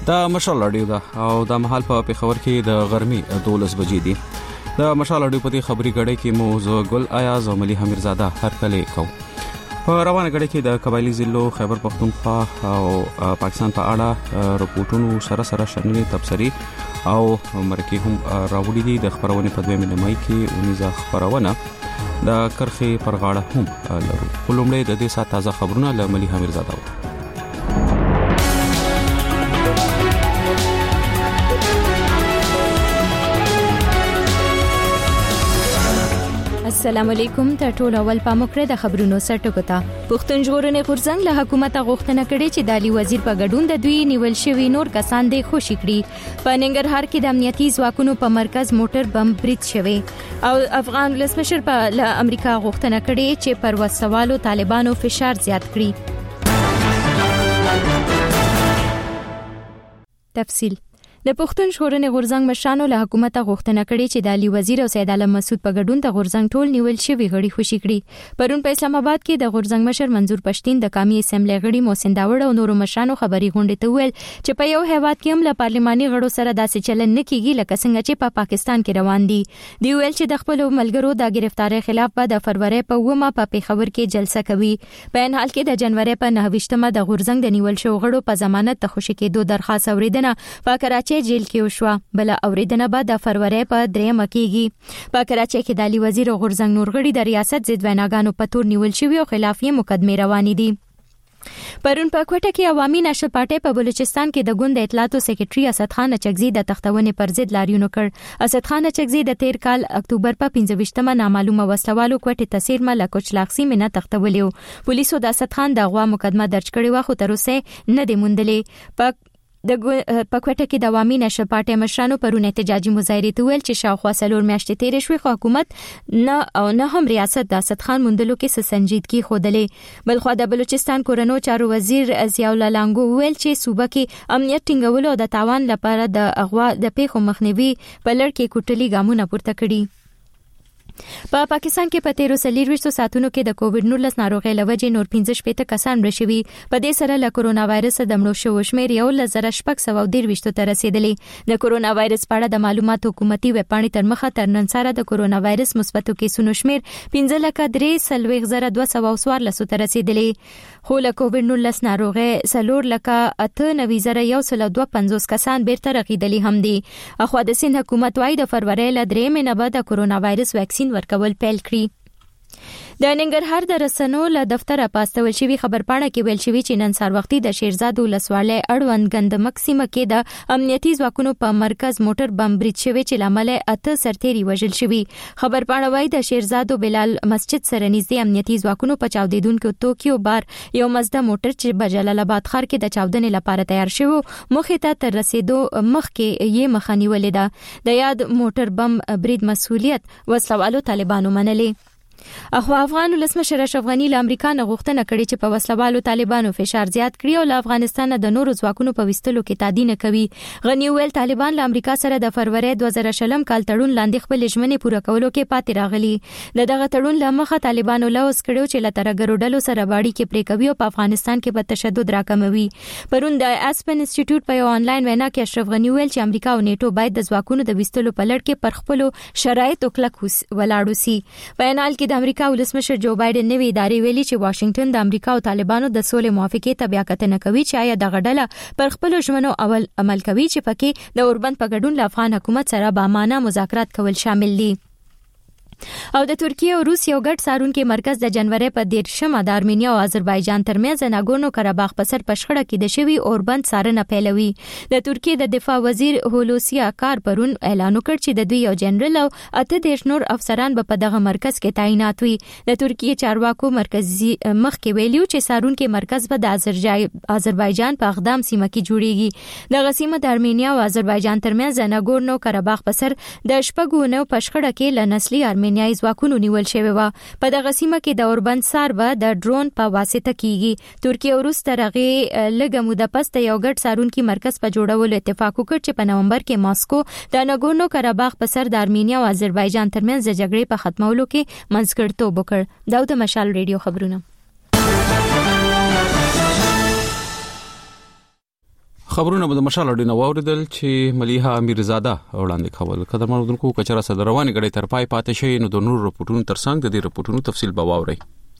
دا مشال رادیو دا او د محل په پیښور کې د غرمې 12 بجې دي. د مشال رادیو په دې خبري غړې کې مو زه ګل ایاز او ملي حمیرزاده هر کله کو. په روانه غړې کې د قبایلی ضلعو خیبر پختونخوا او پاکستان په اړه رپورټونو سره شننې تبصري او مرکه هم راوړي دي. د خبرونه په 2 مې کې اونیزه خبرونه د کرخي پر غاړه هم لرو. ولومړی د دې سات تازه خبرونه له ملي حمیرزاده. السلام علیکم. ته ټول اول پاموکره د خبرونو سرټکوتا. پښتون ژغورنې غورځنګ له حکومت غوښتنه کړې چې د علی وزیر په ګډون د دوی نیول شوی نور کسان د خوشی کړي. په ننګرهار کې د امنیتي ځواکونو په مرکز موټر بم برید شوی او افغان ولسمشر په امریکا غوښتنه کړې چې پر وسوالو طالبانو فشار زیات کړي. تفصیل. د پښتون ژغورنې غورځنګ مشرانو له حکومت غوښتنه کړې چې د علي وزیر او سید عالم مسعود په ګډون د غورځنګ ټول نیول شوی غړي خوشی کړي. پرون په اسلام آباد کې د غورځنګ مشر منظور پښتين د قومي اسمبلی غړي محسن داوړ او نورو مشرانو خبري غونډه ته ویل چې په یو هیواد کې هم له پارلماني غړو سره داسې چلن نه کیږي لکه څنګه چې په پاکستان کې روان دي. دی ویل چې د خپل ملګرو د گرفتاری خلاف به د فروری په 9 په پیښور کې جلسه کوي. په ان حال کې د جنوري په 9مه د غورځنګ د نیول شو غړو په ضمانت ته خوشی کېدو درخواست اوریدنه په کراچۍ جیل کې وشو. بل اوریدنه بعد د فروری په 3 کېږي. په کراچۍ کې د علي وزیر او غورځنګ نور غړي د ریاست ضد ویناګانو په تور نیول شوی او خلافي مقدمه روانې دي. پرون په کوټه کې عوامي نشر پارټي په بلوچستان کې د ګوند اطلاعاتو سیکریټري اسد خان چغزي د تختونې پر ضد لاریون کړ. اسد خان چغزي د 13 کال اکتوبر په 15مه نامعلومه وسلوالو کوټه تسیر مله کوچلاخسي منه تختولیو. پولیسو د اسد خان د غوا مقدمه درج کړې و خو تر اوسه نه دی موندلې. د پکوټه کې د عوامي نشر پارټي مشرانو پرون احتجاجي مظاهره ویل چې شاوخوا 4 میاشتې تیرې شوې خو حکومت نه هم ریاست د اسد خان موندلو کې سنجیدګي خودلې. بلخو د بلوچستان کورنو چارو وزیر ضیاء الله لانګو ویل چې صوبه کې امنیت ټینګولو او د تاوان لپاره د اغوا د پیښو مخنیوي په لړ کې کوټلي ګامونه پورته کړي. په پاکستان کې په 13 ساعتونو کې د کووډ-19 ناروغۍ لوجې نور 15 کسان مړ شوي. په دې سره له کورونا وایرس د مړو شوو شمېر 1623 ته رسیدلی. د کورونا وایرس په اړه د معلوماتو حکومتي ویب پاڼې تر مخه تر نن سره د کورونا وایرس مثبتو کیسونو شمېر 15,342,114 ته رسیدلی. خو له کووډ-19 ناروغۍ 4,98,152 کسان بیرته رغیدلی هم دي. اخو د سند حکومت وايي د فروری له 3 نه بعد د کورونا وایرس ویکسین ورکول پیل کړی. د ننګرهار د رسنو له دفتر پاستول شوی خبرپاڼه کې ویل شوی چې نن سهار وختي د شیرزاد ولسوالۍ اړوند ګندمک سیمه کې د امنیتي ځواکونو په مرکز موټر بم برید شوی چې لامل 8 سرتیري وژل شوی. خبرپاڼه وايي د شیرزاد او بلال مسجد سره نږدې امنیتي ځواکونو په چاودیدونکو توکیو بار یو مزده موټر چې په جلال آباد ښار کې د چاودنې لپاره تیار شوی مخې ته تر رسیدو مخکې یې مخنیولې ده. د یاد موټر بم برید مسؤلیت وسلوالو طالبانو منلې. اخو افغان ولسمشر اشرف غنی له امریکا نه غوښتنه کړې چې په وسلوالو طالبانو فشار زیات کړي او له افغانستان د نورو ځواکونو په وستلو کې تادینه کوي. غنی ویل طالبان له امریکا سره د فروری 2020 کال تړون لاندې خپل ژمنې پوره کولو کې پاتې راغلي. دغه تړون له مخه طالبانو لوس کړو چې له ترګرو ډلو سره باړي کې پرې کوي او په افغانستان کې به تشدد راکموي. پرون د اسپن انسټیټیوټ په یو آنلاین وینا کې اشرف غنی ویل چې امریکا او نیټو باید د ځواکونو د وستلو په لړ کې پر خپل شرایطو کلک ولاړ وسی. په ان حال کې د امریکا ولسمشر جو بایدن نوې ادارې ویلي چې واشنگټن د امریکا او طالبانو د سولې موافقې ته بیا کتنه کوي چې آیا دغه ډله پر خپل ژمنو اول عمل کوي چې پکې د اوربند په ګډون له افغان حکومت سره با معنی مذاکرات کول شامل دي. او د ترکیه او روس یو ګډ سارونکو مرکز د جنوري په 13مه د ارمینیا او آذربایجان ترمنځ ناګورنو قرهباغ په سر پښخړه کې د شوی اوربند سارنه پیلوي. د ترکیه د دفاع وزیر هولوسی اکار پرون اعلان وکړ چې د دوی یو جنرال او 8 نور افسران په دغه مرکز کې تعینات وي. د ترکیه چارواکو مرکزی مخ کې ویلیو چې سارونکو مرکز به د آذربایجان په اقدام سیمه کې جوړیږي. د غسیمه د ارمینیا او آذربایجان ترمنځ ناګورنو قرهباغ په سر د شپږونو پښخړه کې لنسلی ارمینیایي ځواکونو نیول شوی و. په دغه سیمه کې د اوربند سار به د ډرون په واسطه کیږي. ترکیه او روس ترغه لږه موده پس د یو ګډ سارونکو مرکز په جوړولو اتفاق وکړ چې په نومبر کې ماسکو د ناګورنو قرهباغ په سر د ارمینیا او آذربایجان ترمنځ د جګړې په ختمولو کې منځګړیتوب وکړ. دا د مشال ریډیو خبرونه. خبرونه د مشال اډینه واوریدل چې ملیحه امیرزاده وړاندې کول قدر مردونکو کچرا صدر رواني غړي تر پای پاتې شي نو د نور رپورټونو ترڅنګ د دې رپورټونو تفصیل به واوري.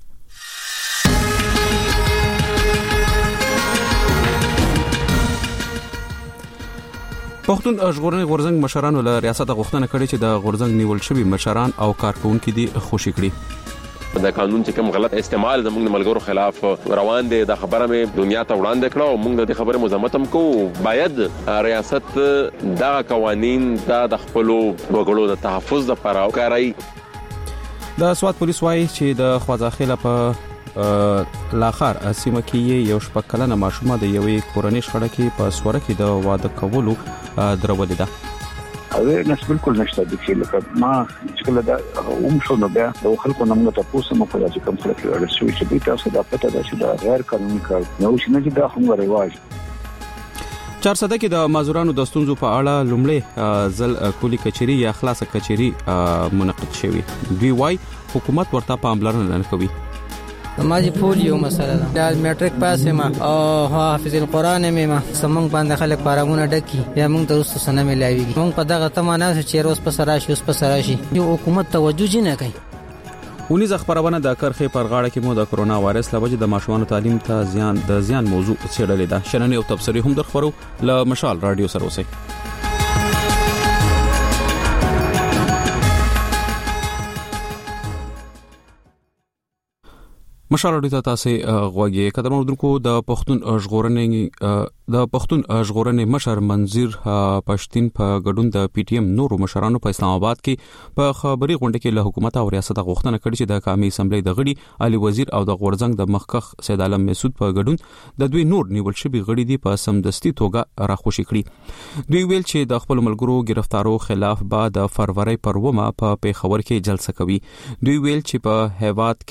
پښتون ژغورنې غورځنګ مشرانو له ریاست غوښتنه کړې چې د غورځنګ نیول شوی مشران او کارکونکو دي خوشی کړي. د قانون چې کوم غلط استعمال د موږ ملګرو خلاف روان دي د خبره مې دنیا ته وړاندې کړه او موږ د خبره مزمت هم کوو. باید ریاست دا قوانين د خپل وګړو د تحفظ لپاره وکړي. د سواد پولیس وايي چې د خوازاخیله په لاخر سیمه کې یو شپږ کلنه ماشومه د یوې کورنۍ شخړه کې په سوره کې د واده کولو درولې ده. اویرنس بالکل نشته د چې لکه ما چې دا شو نو بیا د خلکو نومونه تاسو مو کولای چې کوم څه کې رسوي چې تاسو دا پته ده چې دا غیر قانوني کار نو چې نه دا هم رواج. 400 کې د مازورانو د ستونزو په اړه لومړی ځل کلی کچېری یا خلاصه کچېری منعقد شوی. دوی وايي حکومت ورته پاملرنه نه کوي. ماجی پولیو مسله ده د میټریک پاس ما او حافظ القرآن ما سمون باندې خلک پارامونه ډکی یا موږ تاسو سره ملاويږي موږ په دغه تمانه چې روز په سراشي اوس په سراشي یو حکومت توجه نه کوي. ونیز خبرونه د کرخې پر غاړه کې مو د کرونا وایرس لوجه د ماشومانو تعلیم ته زیان موضوع څېړلې ده. شننې او تبصرې هم درخورو ل مشال رادیو سره اوسئ. مشال اډیتا تاسو غوږی قدر مردونکو د پښتون ژغورنې مشر منظور پښتين په ګډون د پی ټی ایم نورو مشرانو په اسلام آباد کې په خبري غونډه کې له حکومت او ریاست غوښتنه کړې چې د قومي اسمبلی د غړي علي وزیر او د غورځنګ د مخکخ سید عالم مسعود په ګډون د دوی نور نیول شوی غړي دی په سمدستي توګه راخوشي کړي. دوی ویل چې د خپل ملګرو گرفتارو خلاف بعد د فروری پر ومه په پیښور کې جلسه کوي. دوی ویل چې په هیواد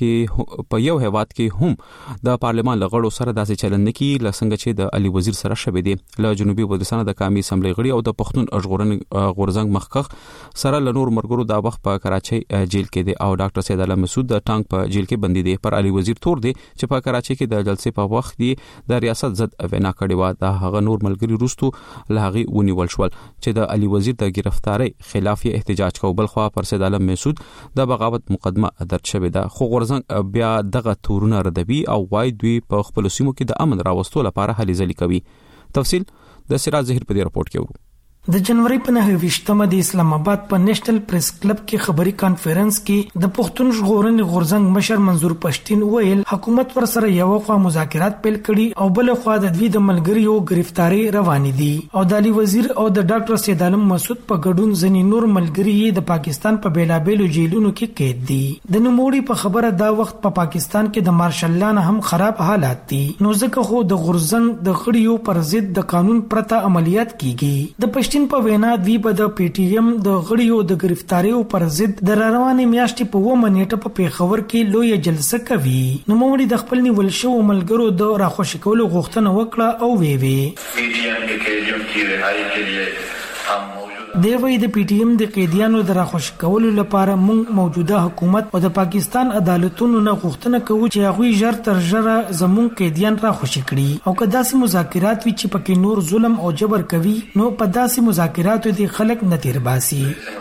کې هم د پارلمان لغړو سره داسې چلند نه کوي لکه چې د علي وزیر سره شوی دی. له جنوبي وزیرستان د قومي اسمبلی غړي او د پښتون ژغورنې غورځنګ مخکخ سره له نور مرګرو د وخت په کراچۍ جیل کې دی او ډاکټر سید عالم مسعود د ټانک په جیل کې بندي دی. پر علي وزیر تور دی چې په کراچۍ کې د جلسې په وخت دی د ریاست ضد وینا کړې و. د هغه نور ملګری روستو له هغه ونیول شول چې د علي وزیر د گرفتاری خلاف یې احتجاج کوي. بل خو پر سید عالم مسعود د بغاوت مقدمه درج شوې ده. خو غورځنګ بیا دغه تورونه ردوي او وايي دوی په خپل سیمو کې د امن راوستلو لپاره هلې ځلې کوي. تفصیل د سراج زهیر په دې رپورت کې وو. د جنوري په 9 د اسلام آباد په نېشنل پریس کلب کې خبري کانفرنس کې د پښتون ژغورنې غورځنګ مشر منظور پښتين ویل حکومت ور سره یو خوا مذاکرات پیل کړي او بل خوا د دوی د ملګریو گرفتاری روانې دي او د علي وزیر او د ډاکټر سید عالم مسعود په ګډون ځنی نور ملګری د پاکستان په بیلابېلو جیلونو کې قید دي. د نوموړي په خبره دا وخت په پاکستان کې د مارشل لا نه هم خراب حالات دي نو ځکه خو د غورځنګ د غړیو پر ضد د قانون پرته عملیات کیږي. د پښتين په وینا دوی په د پی ټی ایم د غړیو د گرفتاریو پر ضد د روانې میاشتې په 2 منېټه په پیښور کې لوی جلسه کوي. نو موږ د خپل نیول شو ملګرو د راخوشي کولو غوښتنه وکړه او پی ټی ایم د قیدیانو کی رهایی کې لري هم دیوی د پی ټی ایم د قیدیانو د راخوشي کولو لپاره موږ موجوده حکومت او د پاکستان عدالتونو نه غوښتنه کوو چې هغه ژر تر ژره زموږ قیدیان راخوشي کړي او که داسې مذاکرات وي چې پکې نور ظلم او جبر کوي نو په داسې مذاکراتو دي خلک نه تیر باسي.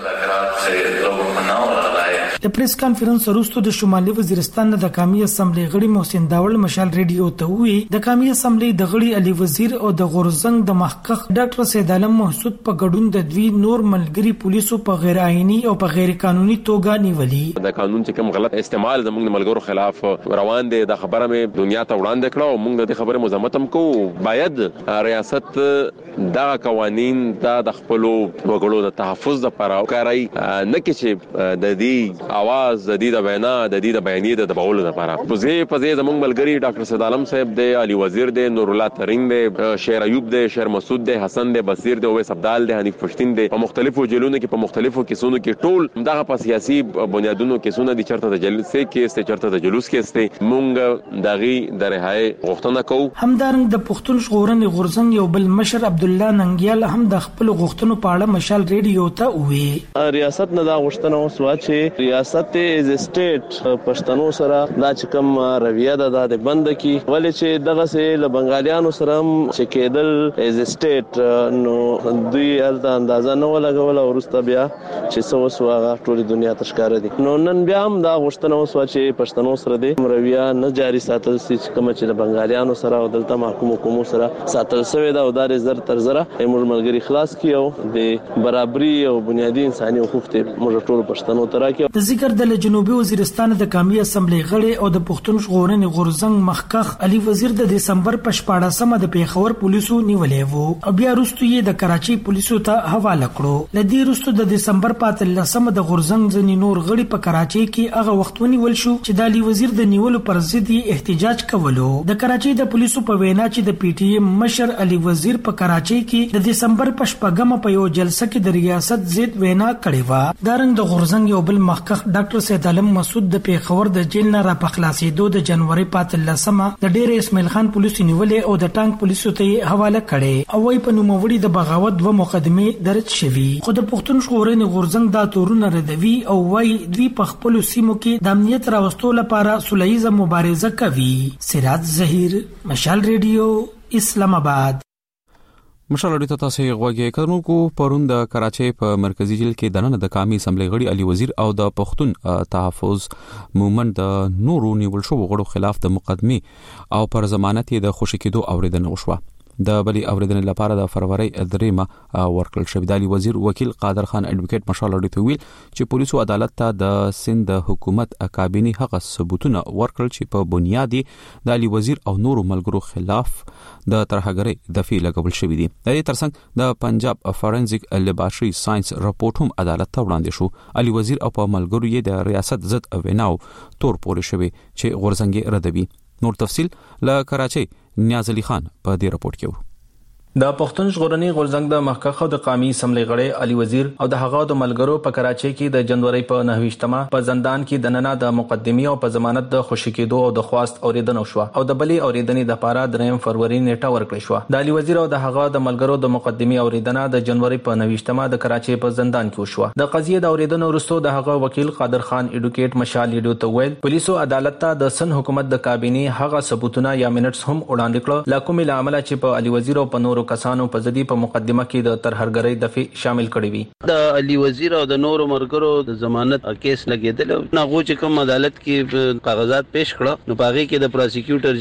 د پریس کانفرنس وروسته د شمالي وزیرستان د قومي اسمبلی غړي محسن داول مشال ریډیو ته وی د قومي اسمبلی د غړي علي وزیر او د غورځنګ د محقق ډاکټر سید عالم مسعود په ګډون د دوی نور ملګری پولیسو په غیر آئینی او په غیر قانوني توګه نیولي. د قانون چې کوم غلط استعمال د موږ ملګرو خلاف روان دي د خبره مې دنیا ته وړاندې کړه او موږ د خبره مزمت هم کوو. باید ریاست دا قوانين د خپل وګړو د تحفظ لپاره وکړي نه چې د دې आवाज د دې د وینا د دې د بیانیه د دباولو لپاره. په ځای زموږ ملګری ډاکټر سید عالم صاحب دی، علي وزیر دی، نور الله ترین دی، شیر ایوب دی، شیر مسعود دی، حسن دی، بصیر دی، اویس عبدال دی، حنیف پښتين دی. په مختلفو جیلونو کې په مختلفو کیسونو کې ټول دغه په سیاسي بنیادونو کیسونه دي چرته د جلسې کې است چرته د جلوس کې است. مونږ دغه د رهایی غوښتنه کوو. همدارنګ د پښتون ژغورنې غورځنګ یو بل مشر عبد الله ننګیال هم د خپل غوښتنو په اړه مشال ریډیو ته وی. ریاست نه دا غوښتنه وسوه چې ریاست از سټیټ پښتنو سره دا چې کوم رویه ده د بند کی ولې چې دغه سه له بنگالیانو سره چې کېدل از سټیټ نو دوی الته اندازه نه ولګول او ورسته بیا چې څه وسوغه ټول دنیا تشکار دي نو نن بیا هم دا غوښتنه وسو چې پښتنو سره د رویه نه جاری ساتل چې کوم چې بنگالیانو سره او دلته محکوم حکومت سره ساتل شوی دا او د زر تر زره موږ ملګری خلاص کیو د برابرۍ او بنیادی انساني حقوق ته موږ ټول پښتنو ته راکیو. د ذکر د جنوبي وزیرستان د قومي اسمبلی غړي او د پښتون ژغورنې غورځنګ مخکخ علي وزیر د دسمبر په 14مه د پیښور پولیسو نیولې وو او بیا وروسته یې د کراچي پولیسو ته حواله کړو. لدی وروسته د دسمبر په 13مه د غورځنګ ځنی نور غړي په کراچي کې هغه وخت ونیول شو چې د علي وزیر د نیولو پر ضد احتجاج کولو. د کراچي د پولیسو په وینا چې د پی ټی ایم مشر علي وزیر په کراچي کې د دسمبر په 14مه په یو جلسه کې د ریاست ضد وینا کړې و. دارنګ د غورځنګ یو بل مخکخ ډاکټر سید عالم مسعود د پیښور د جیل نه را پخلاصېدو د جنوري 13مه د ډېر اسماعیل خان پولیسو نیولې او د ټانک پولیسو ته حواله کړي او وايي په نوموړي د بغاوت و مقدمه درج شوي. خو د پښتون ژغورنې غورځنګ دا تورونه ردوي او وايي دوی په خپل سیمو کې د امنیت راوستلو لپاره سولهییزه مبارزه کوي. سراج ظهیر، مشال ریډیو، اسلام آباد. مشال اړیته تاسو غوږی کړنو پرون د کراچۍ په مرکزی جیل کې دننه د قومي اسمبلی غړي علي وزیر او د پښتون تحفظ مومند د نورو نیول شو غړو خلاف د مقدمه او پر ضمانت د خوشی کېدو اوریدنه وشوه. د بلی اوریدنې لپاره د فروری 3 ورکل شوی. د علي وزیر وکیل قادر خان اډوکیټ مشال اړیته ویل چې پولیسو عدالت ته د سند حکومت کابینی هغه ثبوتونه ورکړل چې په بنیادی د علي وزیر او نورو ملګرو خلاف د ترهګرۍ دفي لګول شوی دي. د دې ترڅنګ د پنجاب فورنزیک لیبارټري ساينس رپورټ هم عدالت ته وړاندې شو. علي وزیر او په ملګرو یې د ریاست ضد ویناو تور پورې شوی چې غورځنګ ردوي. نور تفصيل له کراچۍ نیاز علي خان په دې رپورت کې و. د پښتون ژغورنې غورځنګ د مخکخ د قومي اسمبلی غړي علي وزیر او د هغه د ملګرو په کراچۍ کې د جنوري په 9مه په زندان کې د نننه د مقدمه او په ضمانت د خوشی کېدو او د خواست اوریدنه شو او د بلی اوریدنې د لپاره 3 فروری نیټه ورکړې شو. د علي وزیر او د هغه د ملګرو د مقدمه اوریدنه د جنوري په 9مه د کراچۍ په زندان کې وشو. د قضیه د اوریدنه وروسته د هغه وکیل قادر خان اډوکیټ مشال لیډو ته ویل پولیسو عدالت ته د سن حکومت د کابینی هغه ثبوتونه یا منټس هم وړاندې کړل لکه مل عمله چې په علي وزیر او په نورو کسانو په ځدی په مقدمه کې د ترهګرۍ دفي شامل کړي وي. د علي وزیر او د نورو مرګرو د ضمانت کیس لګیدل نه غو چې کوم عدالت کې کاغذات پیش کړه نو پاغي کې د پروسیکیوټر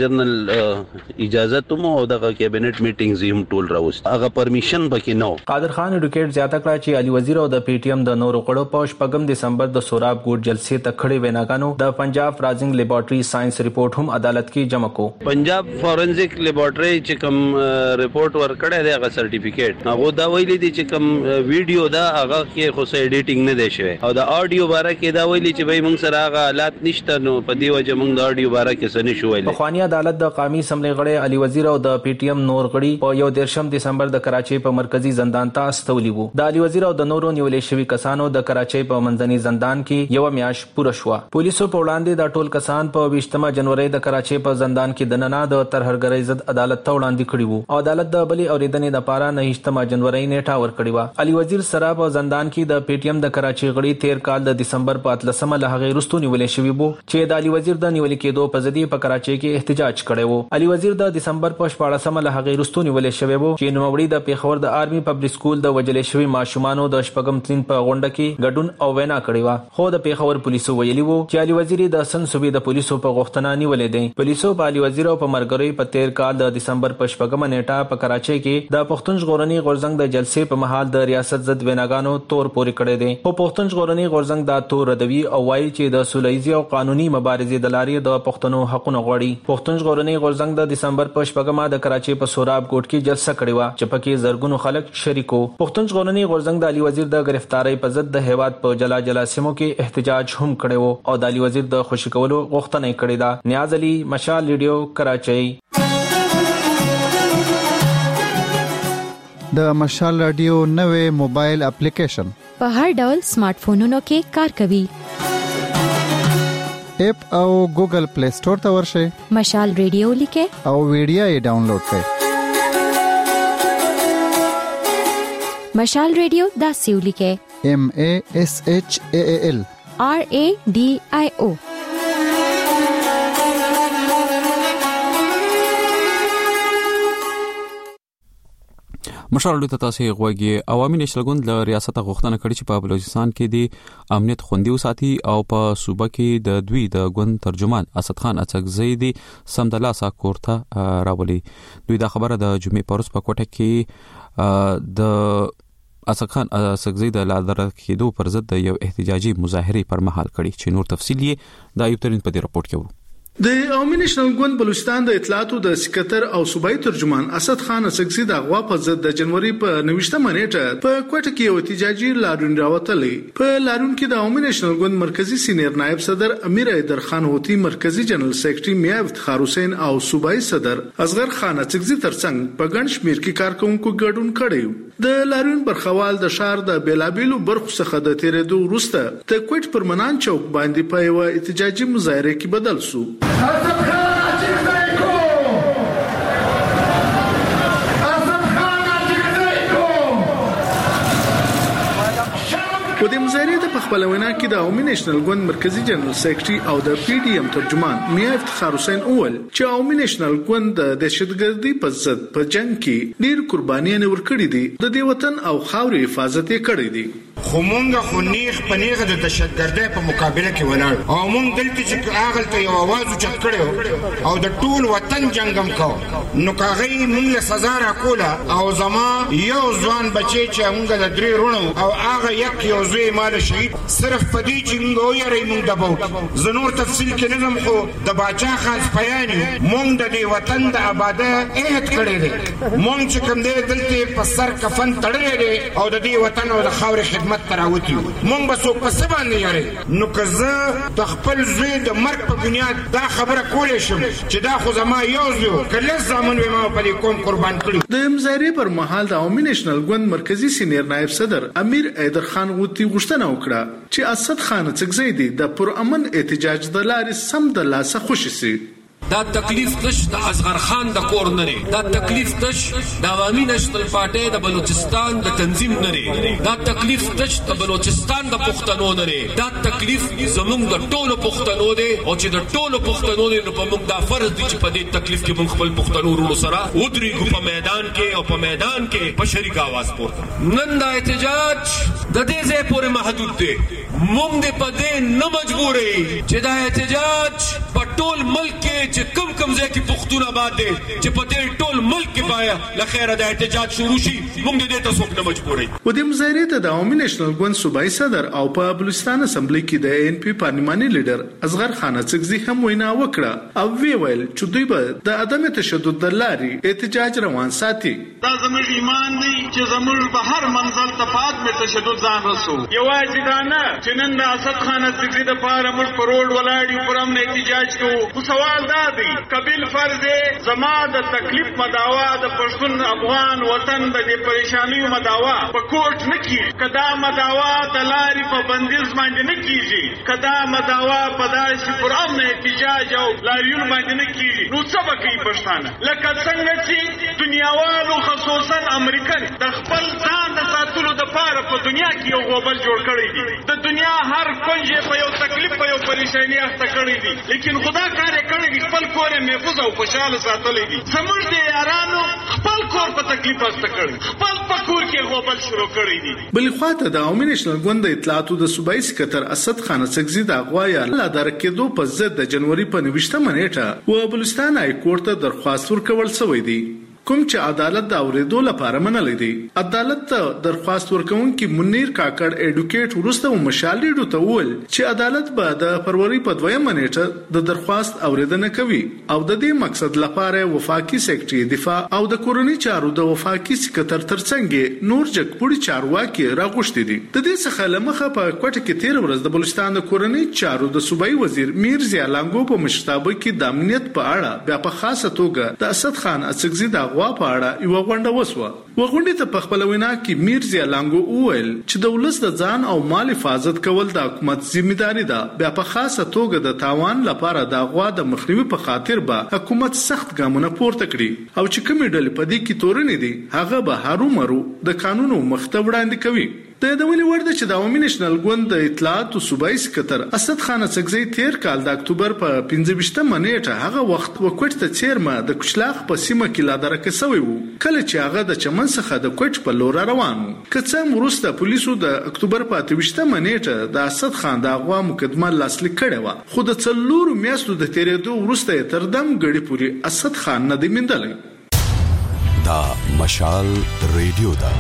جنرال اجازه تم او د کابینټ میټینګز هم ټول راوست هغه پرمیشن پکې نو. قادر خان اډوکیټ زیاته کړه چې علي وزیر او د پی ټی ایم د نورو غړو په 14 دسمبر د سوراب ګوټ جلسې ته کړي ویناګانو د پنجاب فرازنګ لیبارټري ساينس ریپورت هم عدالت کې جمع کو. پنجاب فورنزیک لیبارټري چې کوم ریپورت ورکړی دی هغه سرټیفیکیټ هغه دا ویلي دي چې کوم ویډیو دا هغه کې خو سه ایډیټینګ نه دی شوی او د اډیو باره کې دا ویلي چې به موږ سره هغه حالات نشته نو په دی وجه موږ د اډیو باره کې څه نشو ویلي. خواني عدالت د قومي اسمبلی غړي علي وزیر او د پی ټی ایم نور غړي په 1 دسمبر د کراچۍ په مرکزی زندان ته استولي وو. د علي وزیر او د نورو نیولې شوی کسانو د کراچۍ په منځني زندان کې یو میاش پوره شو. پولیسو په وړاندې د ټول کسان په 20 جنوري د کراچۍ په زندان کې د نننه د ترهګرۍ ضد عدالت ته وړاندې کړي وو. عدالت د بلی اوریدنې د لپاره 9 جنوري نیټه ورکړې و. علي وزیر سره په زندان کې د پی ټی ایم د کراچۍ غړي 13 کال د دسمبر په 13مه له هغه وروسته نیولې شوی وو چې د علي وزیر د نیولې کېدو په ځدی په کراچۍ کې احتجاج کړي وو. علي وزیر د دسمبر په 14مه له هغه وروسته نیولې شوی وو چې نوموړي د پیښور د آرمي پبلک سکول د وجلې شوی ماشومانو د شپږم تلین په غونډه کې ګډون او وینا کړې و. خو د پیښور پولیسو ویلي وو چې علي وزیر د سن صوبې د پولیسو په غوښتنه نیولې دي. پولیسو په علي وزیر او په مرګري په 13 کال د دسمبر په 14مه نیټه په کراچۍ کې د پښتون ژغورنې غورځنګ د جلسې په مهال د ریاست ضد ویناګانو تور پورې کړي دي. په پښتون ژغورنې غورځنګ دا تور ردوي او وایي چې د سولهییزي او قانوني مبارزې د لارې د پښتنو حقونه غواړي. پښتون ژغورنې غورځنګ د دسمبر په 14مه د کراچۍ په سوراب ګوټ کې جلسه کړې و چې پکې زرګونو خلک شریکو. پښتون ژغورنې غورځنګ د علي وزیر د گرفتاری په ضد د هیواد په جلا جلا سیمو کې احتجاج هم کړي وو او د علي وزیر د خوشی کولو غوښتنه کړې ده. نیاز علي، مشال ریډیو، کراچۍ. د مشال رادیو نوې موبایل اپلیکیشن په هر ډول سمارټ فونونو کې کار کوي. اپ او ګوګل پلی سٹور ته ورشئ. مشال ریډیو لیکه او ویډیو یې ډاونلوډ کړئ. مشال ریډیو دا سیو لیکه MASHAAL RADIO. مشال ته تاسو غوږی عوامي نېشنل ګوند له ریاست غوښتنه کړې چې په بلوچستان کې د امنیت خوندي وساتي او په صوبه کې د دوی د ګوند ترجمان اسد خان اڅکزی دی سمدلاسه کوړه راولي. دوی دا خبره د جمعې پروس په کوټه کې د اسد خان اڅکزی د لادر کېدو پر ضد یو احتجاجي مظاهره پر مهال کړي چې نور تفصیل یې د ایوب ترین په دې رپورت کې وو. د عوامي نېشنل ګوند بلوچستان د اطلاعاتو د سکرټر او صوبایي ترجمان اسد خان اڅکزی د غوا په ضد د جنوري په 29مه نیټه په کوټه کې یو احتجاجي لارون راوتلې. په لارون کې د عوامي نېشنل ګوند مرکزی سینیر نائب صدر امیر ایدر خان هوتی، مرکزی جنرال سیکریټري میا افتخار حسین او صوبایي صدر اصغر خان اڅکزی ترڅنګ په ګڼ شمیر کې کارکونکو ګډون کړی. د لارون برخوال د شهر د بیلابیلو برخو څخه د تیرېدو وروسته د کوټ پرمنان چوک باندې په یو احتجاجي مظاهره کې بدل شو. په دې مظاهره د پخپلوینا کې د عوامي نېشنل ګوند مرکزی جنرال سیکریټري او د PDM ترجمان میا افتخار حسین اول چې عوامي نېشنل ګوند د دهشتګردي په ضد په جنگ کې ډیر قربانیاں ورکړي دي، د دې وطن او خاورې حفاظت یې کړی دی. خو مونږ خو نیغ په نیغ د دهشتګردۍ په مقابله کې ولاړ او مونږ دلته چې هغه ته یو आवाज اوچت کړو او د ټول وطن جنگم کو نو کاغی مونږ له سزا را کوله او زما یو ځوان بچی چې مونږ د درې رونو او هغه یو زوی مال شهید صرف پدې چې مونږ یې مونږ دباو زنور تفصیل کې نظم خو د باچا خان سپیانی مونږ د دې وطن د آباده عهد کړی دی. مونږ چې کوم دې دلته په سر کفن تړلې دی او د دې وطن او د خاورې خدمت تراوتی مونږ به څوک په سبا نه یاري. نو که زه د خپل زوی د مرګ په بنیاد دا خبره کولې شم چې دا خو زما یو زوی کله زمون به ما په کوم قربان کړی. د مظاهره پر مهال د عوامي نېشنل ګوند مرکزی سینیر نائب صدر امیر ایدر خان غوتی غوښتنه وکړه چې اسد خان اڅکزی دی د پرامن احتجاج د لارې سم د لاسه خوشی سي. دا تکلیف تش د اصغر خان د کور نری، دا تکلیف تش د عوامي نېشنل پارټي د بلوچستان د تنظیم نری، دا تکلیف تش د بلوچستان د پښتنو نری، دا تکلیف زموږ د ټولو پښتنو دی او چې د ټولو پښتنو دی نو په موږ دا فرض دی چې په دې تکلیف کې موږ خپل پښتنو ورونو سره ودرېږو په میدان کې او په میدان کې په شریک आवाज پورته. نن دا احتجاج د دې ځای پورې محدود دی، موږ دې په دې نه مجبورې چې دا احتجاج په ټول ملک کې چې کم ځای کې پښتون آباد دي چې په دې ټول ملک کې باید لخيره د احتجاج شروع شي، موږ دې ته څوک نه مجبورې. و دې مظاهره ته د عوامي نېشنل ګوند صوبایي صدر او په بلوچستان اسمبلی کې د NP پارلماني لیډر اصغر خان اڅکزی هم وینا وکړه او ویل چې دوی به د عدم تشدد د لارې احتجاج روان ساتي. دا زموږ ایمان دی چې زموږ به هر منزل ته فاد می تشدد ځان رسو. یوازې دا نه چې نن د اسد خان اڅکزی د پاره موږ په روډ ولاړ پر امن احتجاج کوو. خو سوال دا دی قبل فرض زما د تکلیف مداوا د پښتون افغان وطن د پریشانیو مداوا په کوټ نه کیږي، کدا مداوا د لارې په بندیز باندې نه کیږي، کدا مداوا په داسې پر امن احتجاج او لاریون باندې نه کیږي، نو څه به کوي پښتانه؟ لکه څنګه چې دنیاوالو خصوصا امریکن د خپل ځان د ساتلو لپاره په دنیا کې یو غوبل جوړ کړی دی، د دنیا هر کونج په یو تکلیف په یو پریشانی اخته کړی دی، لیکن خدا کار کړی خپل کور محفوظ او خوشاله ساتلې دي. زموږ د یارانو خپل کور په تکلیف اخته کړی، خپل پکور کې غوبل شروع کړی دي. بل خواته د عوامي نېشنل ګوند د اطلاعاتو د صوبایي سکرټر اسد خان اڅکزی د اغوا یا لادر کېدو په ضد د جنوري په 29مه نیټه و بلوچستان های کورټ ته درخواست ورکول شوی دی، کوم چې عدالت د اوریدو لپاره منلې دي. عدالت ته درخواست ورکوونکي منیر کاکړ اډوکیټ ورسته مشالېډو ته وویل چې عدالت به د فروری په 2مه نیټه د درخواست اوریدنه کوي او د دې مقصد لپاره وفاقي سیکریټري دفاع او د کورنۍ چارو د وفاقي سکرټر ترڅنګ نور جګپوړي چارواکي راغوښتي دي. د دې څخه لمخه په کوټه کې 13 ورځ د بلوچستان د کورنۍ چارو د صوبایي وزیر میر ضیا لانګو په مشرتابه کې د امنیت په اړه بیا په خاصه توګه د اسد خان اڅکزی د غوا په اړه یو غونډه وسوه. وغونډې ته په خپل وینا کې میرزا لانګو وویل چې د ولس د ځان او مال حفاظت کول د حکومت ځمېداري ده. بیا په خاصه توګه د تاوان لپاره د غوا د مخنیوي په خاطر به حکومت سخت ګامونه پورته کړي او چې کومې ډلې په دې کې تورنې دي هغه به هرومرو د قانونو مخته وړاندې کوي. د یادونې وړ ده چې د عوامي نېشنل ګوند د اطلاعات او صوبایي سکتر اسد خان اڅکزی تیر کال د اکتوبر په 15مه نیټه هغه وخت وکوټ ته چیرمه د کچلاغ په سیمه کې لا درکه سوی وو کله چې هغه د چمن څخه د کوټ په لور روان وو. که څه وروسته پولیسو د اکتوبر په 28مه نیټه د اسد خان د غوا مقدمه لاسلیک کړې و خو د څلورو میاشتو د تیرېدو وروسته تر دم غړي پوری اسد خان نه دی موندلی. دا مشال ریډیو دا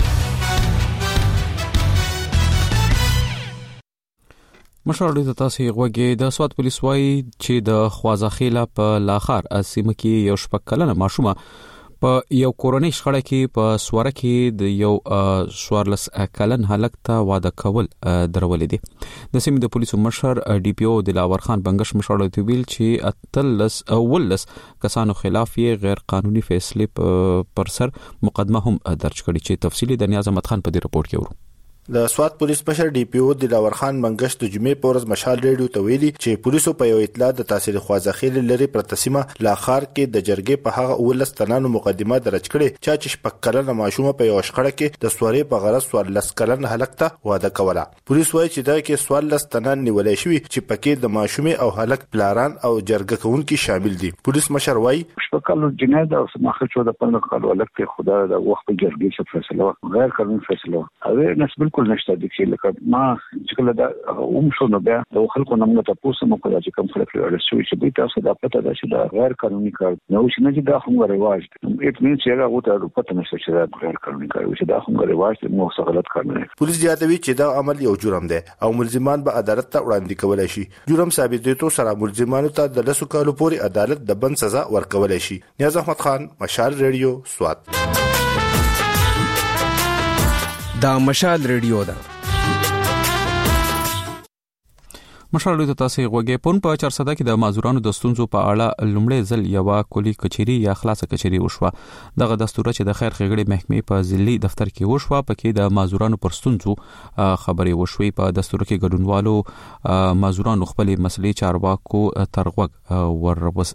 مشال ریډیو تاسو غوږی د سواد پولیس وایي چې د خوازاخیله په لاخار سیمه کې یو شپږ کلنه ماشومه په یو کورنۍ شخړه کې په سواره کې د یو 14 کلن هلک ته واده کول درولې دي. د سیمې د پولیسو مشر ډي پی او دلاور خان بنگش مشال ته ویل چې ولس کسانو خلاف یې غیر قانوني فیصله پر سر مقدمه هم درج کړي چې تفصیلی د نیاز احمد خان په دې رپورت کې ورو. د سواد پولیس مشر ډي پی او دلاور خان منګش د جمعې په ورځ مشال ریډیو ته ویلي چې پولیسو په یو اطلاع د تحصیل خوازاخیل لري پرتسمه لاخار کې د جرګې په هغه اولس تنانو مقدمه درج کړي چې شپږ کلنه ماشومه په یو شخړه کې د سوارې په غرض 14 کلن هلک ته واده کوله. پولیس وایي چې دا کې 14 تنان نیولې شوی چې پکې د ماشومې او هلک پلاران او جرګه کوونکي شامل دي. پولیس مشر وایي شپږ کلن جنایت او سماخه شو د 15 کال ولک ته خدا د وخت جرګې څخه فیصله غیر قانوني فیصله اوی نسبت بالکل نشته د چې لکه ما چې کله دا شو نو بیا د خلکو نمونه تاسو مو کړی چې کوم خلک لري چې دوی تاسو د پته ده چې دا غیر قانوني کار نو چې نه دا هم رواج دی. اټ مين چې هغه وته پته نشته چې دا غیر قانوني کار چې دا هم رواج دی مو څه غلط کار نه. پولیس زیاتوي چې دا عمل یو جرم دی او ملزمان به عدالت ته وړاندې کولای شي. جرم ثابتېدو سره ملزمانو ته د 10 کالو پورې عدالت د بند سزا ورکولای شي. نیاز احمد خان مشال ریډیو سواد. دا مشال ریډیو دا مشال ریډیو تاسو غوږی پون په 400 کې د مازورانو د ستونزو په اړه لومړی ځل یو کلی کچېری یا خلاصه کچېری وشوه. دغه دستور چې د خیر ښېګړې محکمې په ځلي دفتر کې وشوه پکې د مازورانو پر ستونزو خبرې وشوي. په دستور کې ګډونوالو مازورانو خپل مسلې چارواکو ترغوږ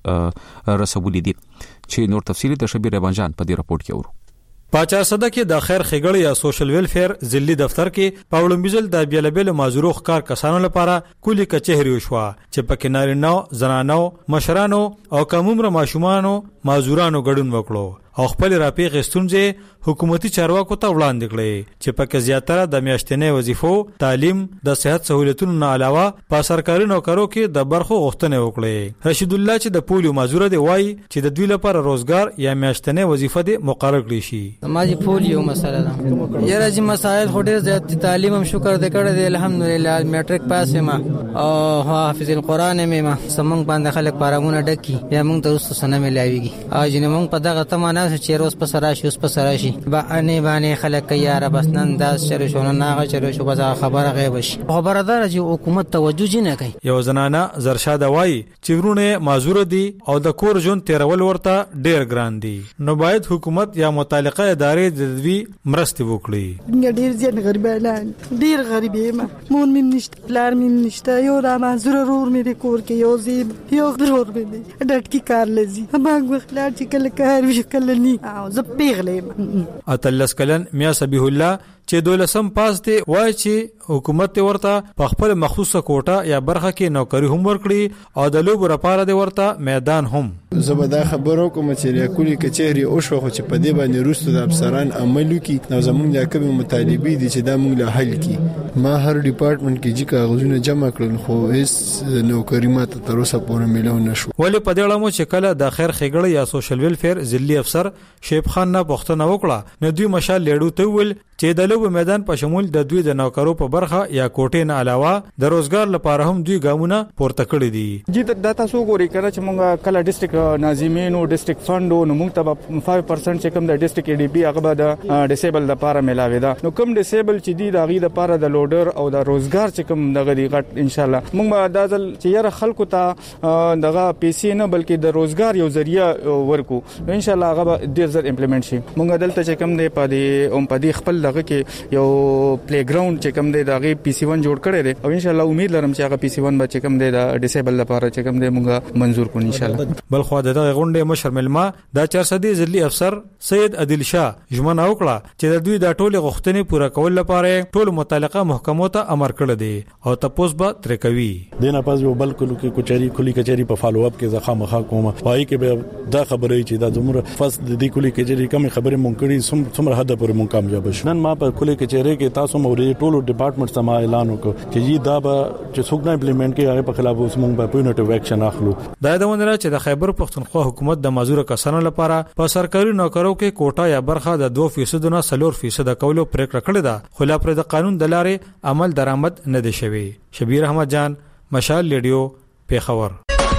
ور رسولې دي چې نور تفصیلی د شبیر ربانجان په دې رپورت کې ورو. په 400 کې د خیر ښېګړې یا سوشل ویلفیر ځلي دفتر کې په وړاندې د بیلابل مازورو ښکار کسانو لپاره کلی کچهری وشوه چې په کینارینو زنانو مشرانو او کومره ماشومانو مازورانو ګډون وکړو او خپل راپیغ ستونزې حکومتي چارواکو ته وړاندې کړې چې پکې زیاتره د میاشتنې وظیفو تعلیم د صحت سہولتونو نه علاوه په سرکاري نوکرو کې د برخو غوښتنې وکړي. رشید الله چې د پولیو مازور دی وایي چې د دوی لپاره روزګار یا میاشتنې وظیفه دی مقرر کړي شي. ماجی پولیو مسله ده یاره چې مسائل خو ډېر زیات تعلیم هم شکر دې کړی دی الحمدلله میټریک پاس ما او حافظ القرآن مې ما سمنګ باندې خلک پارامونه ډکی یا موږ ته رسو سنه ملاويږي اج نه موږ په دغه تمانه چې روز په سراشي اوس په سراشي باندې خلک یاره بس نن داس چر شو نه هغه چر شو بس خبره غیب شي خبردار چې حکومت توجه نه کوي. یو زنانه زرشاد وایي چې ورونه معذور دي او د کور جون تیرول ورته ډېر ګران دي نو باید حکومت یا متعلقه ادارې د دوی مرسته وکړي. ډېر زیات غریبان ډېر غریب یم مون مم نشته لار مم نشته یو را معذور رور مې د کور کې یو زیب یو ضرور مې ډټ کی کار لذي ما غوښتل چې کله کار وکړل ني او زه پیغلم. اتلس کلن میا سبیح الله چې دولسم پاس دی وای چې حکومت ورته په خپل مخصوصه کوټه یا برخه کې نوکری هم ورکړي او د لوبو لپاره دی ورته میدان هم. زبدا خبرو کوم چې کلی کچهری او شو خو چې په دې باندې روستو د افسران عمل وکي نو زمونږ د کوم مطالبه دي چې دا موږ له حل کی ما هر ډپارټمنټ کې چې کاغذونه جمع کړل خو هیڅ نوکری ماته تر اوسه پورې ملو نشو. ولې په دې اړه مو چې کله د خیر ښېګړې یا سوشل ویلفیر ځلي افسر شیب خان نه پوښتنه وکړه نو دوی مشال لیډو ته ول چې د لوب میدان په شمول د دوی د نوکرو په برخه یا کوټې نه علاوه د روزګار لپاره هم دوی ګامونه پورته کړی دي. جی دا تاسو ګوري کړه چې موږ کله ډیسټریکټ ناظمینو ډیسټریکټ فند نو موږ ته 5% چې کوم د ډیسټریکټ ای ډی پی هغه د ډیسیبل لپاره ملاوي دا نو کوم ډیسیبل چې دی د غي لپاره د لوډر او د روزګار چې کوم دغه دی غټ ان شاء الله موږ د ځل چې یره خلکو ته دغه پیسې نه بلکې د روزګار یو ذریعہ ورکو ان شاء الله هغه ډیر زر امپلیمنٹ شي. موږ دلته چې کوم دی په دې خپل دغه کې یو پلی ګراوند چې کوم دی دغه پی سی 1 جوړ کړی دی او ان شاء الله امید لرم چې هغه پی سی 1 به چې کوم دی د ډیسیبل لپاره چې کوم دی موږ منزور کړو ان شاء الله. بل خو دغه غونډه مشر ملما د 400 ضلعي افسر سید عادل شاه ژمنه وکړه چې د دوی د ټولو غوښتنې پوره کول لپاره ټول متعلقه محکمو ته امر کړی دی او تاسو به ترې کوي. دینه پاس یو بل کلی کچری په فالو اپ کې ځخه مخه کومه پای کې به دا خبرې چې دا زموږ فاست د دې کلی کچری کوم خبرې مونږ کړي څومره حد پورې مونږ کامیاب شو. نن ما په کلی کچری کې تاسو موري ټولو ډپارټمنټ سم اعلان وکړ چې دا به چې څوک نه امپلیمنٹ کوي هغه په خلاف اوس مونږ په پوینټ اکشن اخلو. دا د ونره چې د خیبر پختونخوا حکومت د معذور کسانو لپاره په سرکاري نوکرو کې کوټه یا برخه د 2% نه 4% کولو پریکړه کړې ده خو لا پر د قانون د لارې عمل درآمد نه دي شوی. شبیر احمد جان، مشال ریډیو، پیښور.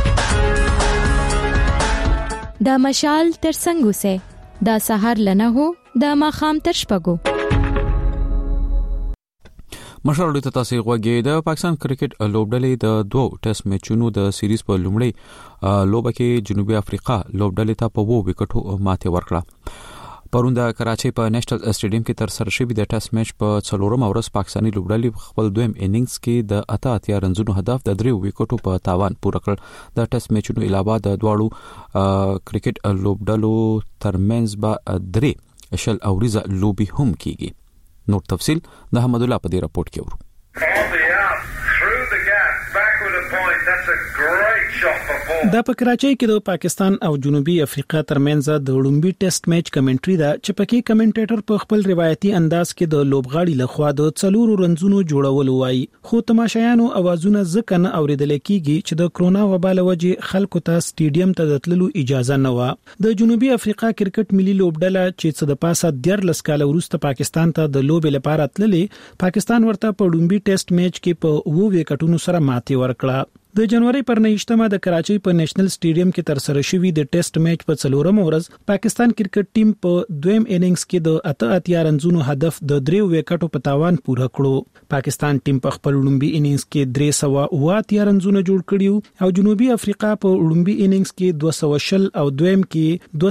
دا مشال تر څنګه سه دا سحر لنه هو دا ماخام تر شپګو. مشال ته تاسو غوږی د پاکستان کرکټ لوبډلې د 2 ټیسټ میچونو د سیریز په لومړی لوبه کې جنوبي افریقا لوبډلې ته په 2 وکټو ماته ورکړه. پرون د کراچۍ په نېشنل اسټیډیم کې تر سره شوی د ټیسټ میچ په 4 ورځ پاکستاني لوبډلې خپل دویم اننګز کې د 88 رنزونو هدف د 3 وکټو په تاوان پوره کړ. د ټیسټ میچونو علاوه د دواړو کرکټ لوبډلو ترمنځ به 3 شل اوریزه لوبي هم کیږي. نور تفصيل د احمد الله په دې راپورټ کې ورو. دا په کراچۍ کې د پاکستان او جنوبي افریقا ترمنځ د لومبي ټیسټ میچ کمنټري دا چې پکې کمنټیټر په خپل روایتي انداز کې د لوبغاړي لخوا د 4 رنزونو جوړول وایي خو تماشایانو اوازونه ځکه نه اوریدل کیږي چې د کرونا وبا له وجې خلکو ته سټیډیم ته د تللو اجازه نه و. د جنوبي افریقا کرکټ ملي لوبډله چې څه د پاسه 14 کال وروسته پاکستان ته د لوبې لپاره تللې پاکستان ورته په لومبي ټیسټ میچ کې په 2 وکټونو سره ماتې ورکړه. د جنوري پر 19مه د کراچۍ په نېشنل سټیډیم کې تر سره شوی د ټیسټ میچ په 4 ورځ پاکستان کرکټ ټیم په دویم اننګز کې د 88 رنزونو هدف د 3 وکټو په تاوان پوره کړو. پاکستان ټیم په خپل لومبي اننګز کې 388 رنزونه جوړ کړیو او جنوبي افریقا په لومبي اننګز کې 200 او دویم کې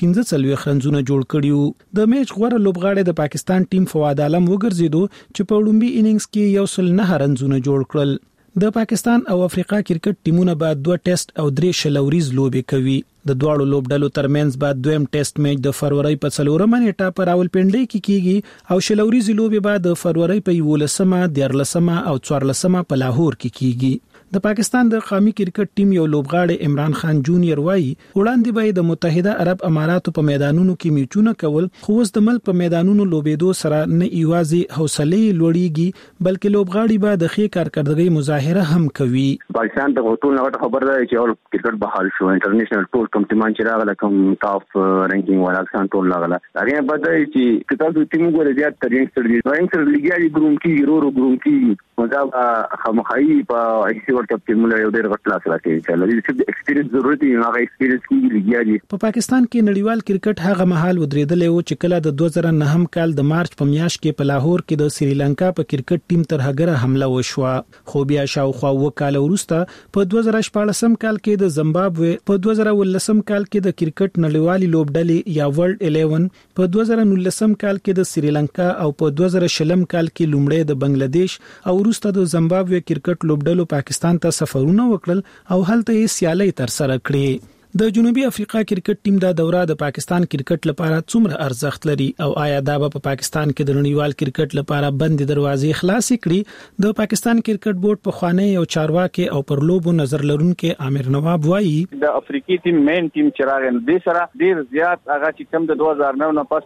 215 رنزونه جوړ کړیو. د میچ غوړه لوبغاړي د پاکستان ټیم فواد عالم وګرځیدو چې په لومبي اننګز کې 109 رنزونه جوړ کړل. د پاکستان او افریقا کرکټ ټیمونه بعد 2 ټیسټ او 3 شلوريز لوبې کوي. د دواړو لوبډلو ترمنځ بعد دویم ټیسټ میچ د فروری په 4 نیټه پر راولپنډۍ کې کیږي او شلوريز لوبې بعد د فروری په 11مه، 14مه او 14مه په لاهور کې کیږي. د پاکستان د قومي کرکټ ټیم یو لوبغاړی عمران خان جونیئر وایي وړاندې به د متحده عرب اماراتو په میدانونو کې میچونه کول خو اوس د ملک په میدانونو لوبېدو سره نه ایوازي حوصله لوړیږي بلکې لوبغاړي به د ښه کارکړدګۍ مظاهره هم کوي. پاکستان ته ټول نو خبر ده چې اول کرکټ بحال شو انټرنیشنل ټول کوم ټیمان چې راغله کوم ټاپ رینکینګ والا ځان ټول راغله هغه په دې چې کتاب ټیم ګورې زیات ترين سره لیګي ګروم کې ورو ګروم کې مطلب خامخایي په ایسي ورته په مولا یو ډېر غټ لاس راکې چې لږ ایکسپیرینس ضروري هغه ایکسپیرینس کې لیګي. په پاکستان کې نړیوال کرکټ هغه مهال ودرېدل او چې کله د 2009 کال د مارچ په میاشت کې په لاهور کې د سریلانکا په کرکټ ټیم تر هغه حمله وشوه خو بیا شاوخوا وکاله وروسته په 2014 کال کې د زیمبابوې په 2019 کال کې د کرکټ نړیوالي لوبډلې یا ورلد 11 په 2019 کال کې د سریلانکا او په 2020 کال کې لومړی د بنگلاديش او وروسته د زیمبابوې کرکټ لوبډلو پاکستان ته سفرونه وکړل او هلته یې سیالي تر سره کړې. د جنوبي افریقا کرکټ ټیم دا دوره د پاکستان کرکټ لپاره څومره ارزښت لري او آیا دا په پاکستان کې د نړیوال کرکټ لپاره بند دروازې خلاص کړي؟ د پاکستان کرکټ بورډ په خوانی او چارواکي او پر لوبو نظر لرونکو عامر نواب وایي د افریقي ټیم مین ټیم چراغ د سره ډیر زیات هغه چې کم د 2009 نه پس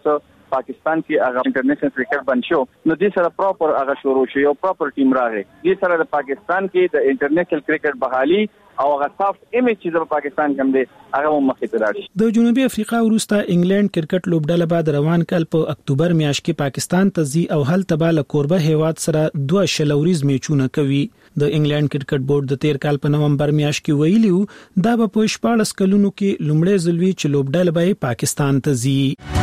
پاکستان کې هغه انټرنیشنل کرکټ بن شو نو دې سره پراپر هغه شروع شو یو پراپر ټیم راغی دې سره د پاکستان کې د انټرنیشنل کرکټ بحالي او هغه سافت ایمیج چې د پاکستان کوم دی هغه مخې ته راشي. د جنوبي افریقا وروسته انګلند کرکټ لوبډله بعد روان کال په اکتوبر میاشت کې پاکستان ته ځي او هلته به له کوربه هیواد سره 2 شلوريز میچونه کوي. د انګلند کرکټ بورډ د 13 کال په نومبر میاشت کې ویلیو دا به په 14 کلونو کې لومړی ځل وی چې لوبډله به پاکستان ته ځي.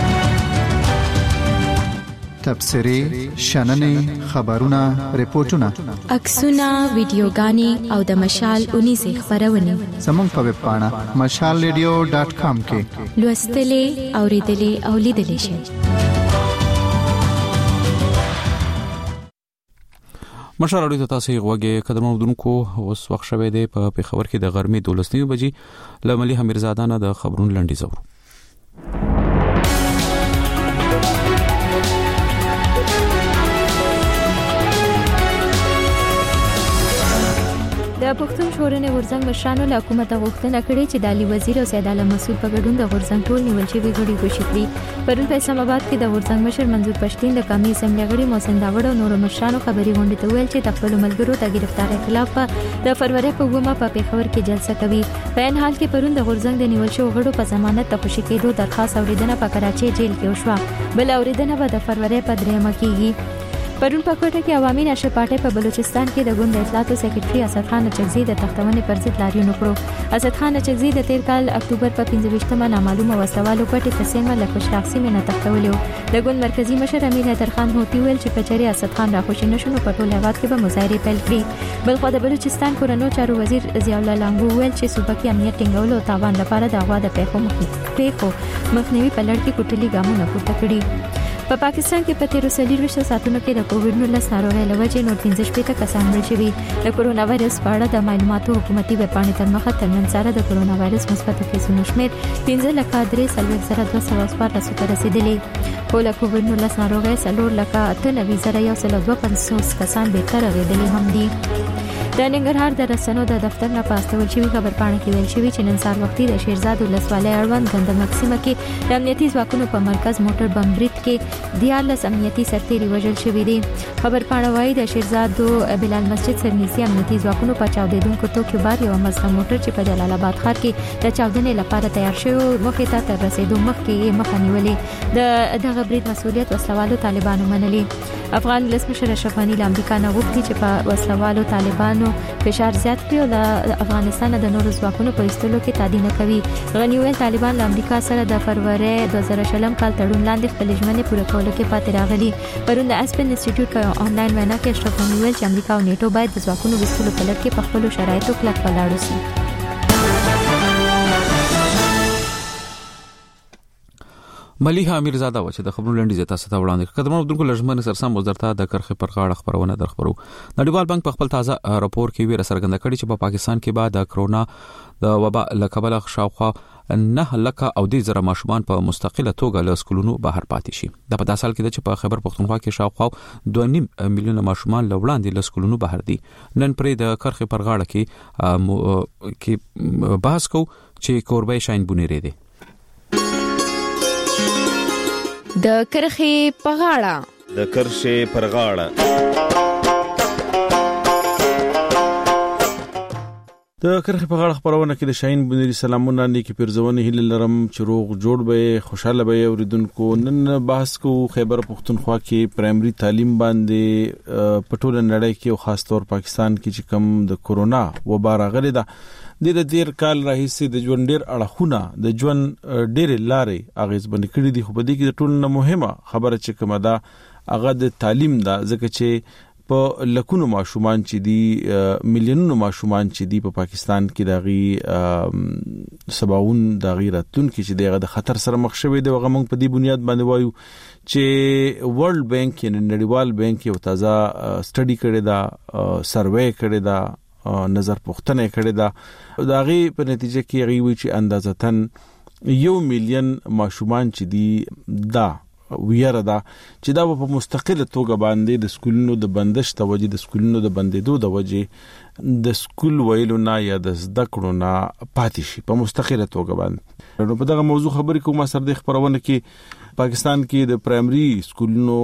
تبصري شننې خبرونه ریپورتونه عکسونه ویډیوګانې او د مشال 19 خبرونه زموږ په ویب پاڼه mashalradio.com کې لوستلې اوریدلې او لیدلې شئ. مشال اړیدو تاسو غوږی قدر مودونکو اوس وخت شوه دی په خبر کې د غرمې 12 بجې لملي حمیرزاده د خبرونو لنډیز اورو. د پښتون شورا غورځنګ مشرانو له حکومت غوښتنه کړې چې د علي وزیر او سید عالم مسعود په ګډون د غورځنګ ټول نیول شوی غړي خوشي کړي. پرون په اسلام آباد کې د غورځنګ مشر منظور پښتين د قومي اسمبلی غړي محسن داوړ او نور مشرانو خبري غونډه ته ویل چې د خپل ملګرو ته گرفتاری خلاف د فروری په 9 په پیښور کې جلسه کوي. په ان حال کې پرون د غورځنګ د نیول شوی غړو په ضمانت ته خوشي کېدو درخواست اوریدنه په کراچي جیل کې وشوه. بل اوریدنه به د فروری په 3 کېږي. پرون په کوټه کې عوامي نشه پارټي په بلوچستان کې د ګوند اطلاعاتو سیکریټري اسد خان چغزي د تختونې پر ضد لاریون وکړو. اسد خان چغزي د 13 کال اکتوبر په 15مه نامعلومه وسوالو پټي تسمه له شخصي منه تختولیو. د ګوند مرکزی مشر امیر حیدر خان هوتی ویل چې کچري اسد خان راخوشي نشو په ټول هیواد کې به مظاهره پیل کړي. بل خو د بلوچستان کورنو چارو وزیر ضیاء الله لانګو ویل چې صوبه کې امنیت ټینګولو او تاوان لپاره د غوا د پیښو مخنیوي په لړ کې کوټلي ګامونه پورته کړي. په پاکستان کې په 13 ساعتونو کې د کووډ-19 ناروغۍ لوجې نور 15 کسان مړ شوي. د کرونا وایرس په اړه د معلوماتو حکومتي ویب پاڼې تر مخه تر نن سره د کرونا وایرس مثبت کیسونو شمېر 15,314,214 ته رسیدلی. خو له کووډ-19 ناروغۍ 4,98,152 کسان بهتر راغلي هم دي. د ننګرهار د رسنو د دفتر نه پاستول شوی خبر پاڼه کې ویل شوی چې نن سهار وختي د شیرزاد ولسوالۍ اړوند غنده مقسمه کې د امنیتي ځواکونو په مرکز موټر بم برید کې 14 امنیتي سرتیري وژل شوي دي. خبر پاڼه وايي د شیرزاد بلال مسجد سرنيسي امنیتي ځواکونو په چاودیدونکو توکو بار یو مزه موټر چې په جلال آباد ښار کې د چاودنې لپاره تیار شوی مخې ته تر رسیدو مخکې مخه نیولې. د دغه برید مسؤلیت وسلوالو طالبانو منلي. افغان ولسمشر اشرف غنی له امریکا نه غوښتي چې په وسلوالو طالبانو فشار زیات کړي او د افغانستان د نورو ځواکونو په ایستلو کې تادید نه کوي. غنی ویل طالبان له امریکا سره د فروری 2020 کال تړون لاندې خپل ژمنې پوره کولو کې پاتې راغلي. پرون د اسپن انسټیټیوټ په آنلاین وینا کې اشرف غنی ویل چې امریکا او نیټو باید د ځواکونو وستلو په لړ کې په خپل شرایطو کلک ولاړ شي. مليحه امیرزاده و چې د خبرونو لنډیز تاسو ته وړاندې کړم. قدمونو درکو لژمن سرسم وزارت د کرخه پر غاړه خبرونه درخبرو. نړیوال بانک په خپل تازه راپور کې ویره څرګنده کړې چې په پاکستان کې بعد د کرونا د وبا لکبل شاوخوا 9 لک او 10 ماشومان په مستقله توګه له سکولونو بهر پاتې شي. د په داسال کې چې په خیبر پختونخوا کې شاوخوا 2.5 میلیون ماشومان له وړاندې له سکولونو بهر دي. نن پرې د کرخه پر غاړه کې بحث کو چې کوربه شاین بونیری دي. د کرخه په غاړه د کرخه پر غاړه د کرخه په غاړه خبرونه کې د شاهین بنيري سلامونه نیکی پیرزونه هیله لرم چې روغ جوړ به خوشاله به اوریدونکو. نن بحث کو خیبر پختونخوا کې پرایمري تعلیم باندې په ټوله نړۍ کې او خاص طور پاکستان کې چې کم د کرونا وبا راغلی ده. د 13 کال راهیسې د ژوند ډیر اړخونه د ژوند ډیر لارې اغیز باندې کړی دي. خو په دې کې د ټولو مهمه خبره چې کومه ده هغه د تعلیم ده، ځکه چې په لکونو ماشومان چې دي میلیونونو ماشومان چې دي په پاکستان کې دغه سباون د غیرتون کې چې دغه د خطر سره مخ شوی دی. هغه موږ په دې بنیاد باندې وایو چې ورلد بانک یعنی نړیوال بانک یو تازه سټډي کړی دا، سروې کړی دا، نظر پوښتنه کړې ده. دا غي په نتیجه کې غي وی چې اندازتن 1 میلیون ماشومان چې دي دا ویره ده چې دا په مستقله توګه باندې د سکولونو د بندش توجه د سکولونو د بندیدو د وجې د سکول ویلو نه یا د زده کړو نه پاتې شي په مستقله توګه باندې. نو په دغه موضوع خبرې کوم سره د خبرونه کې پاکستان کې د پرایمري سکولونو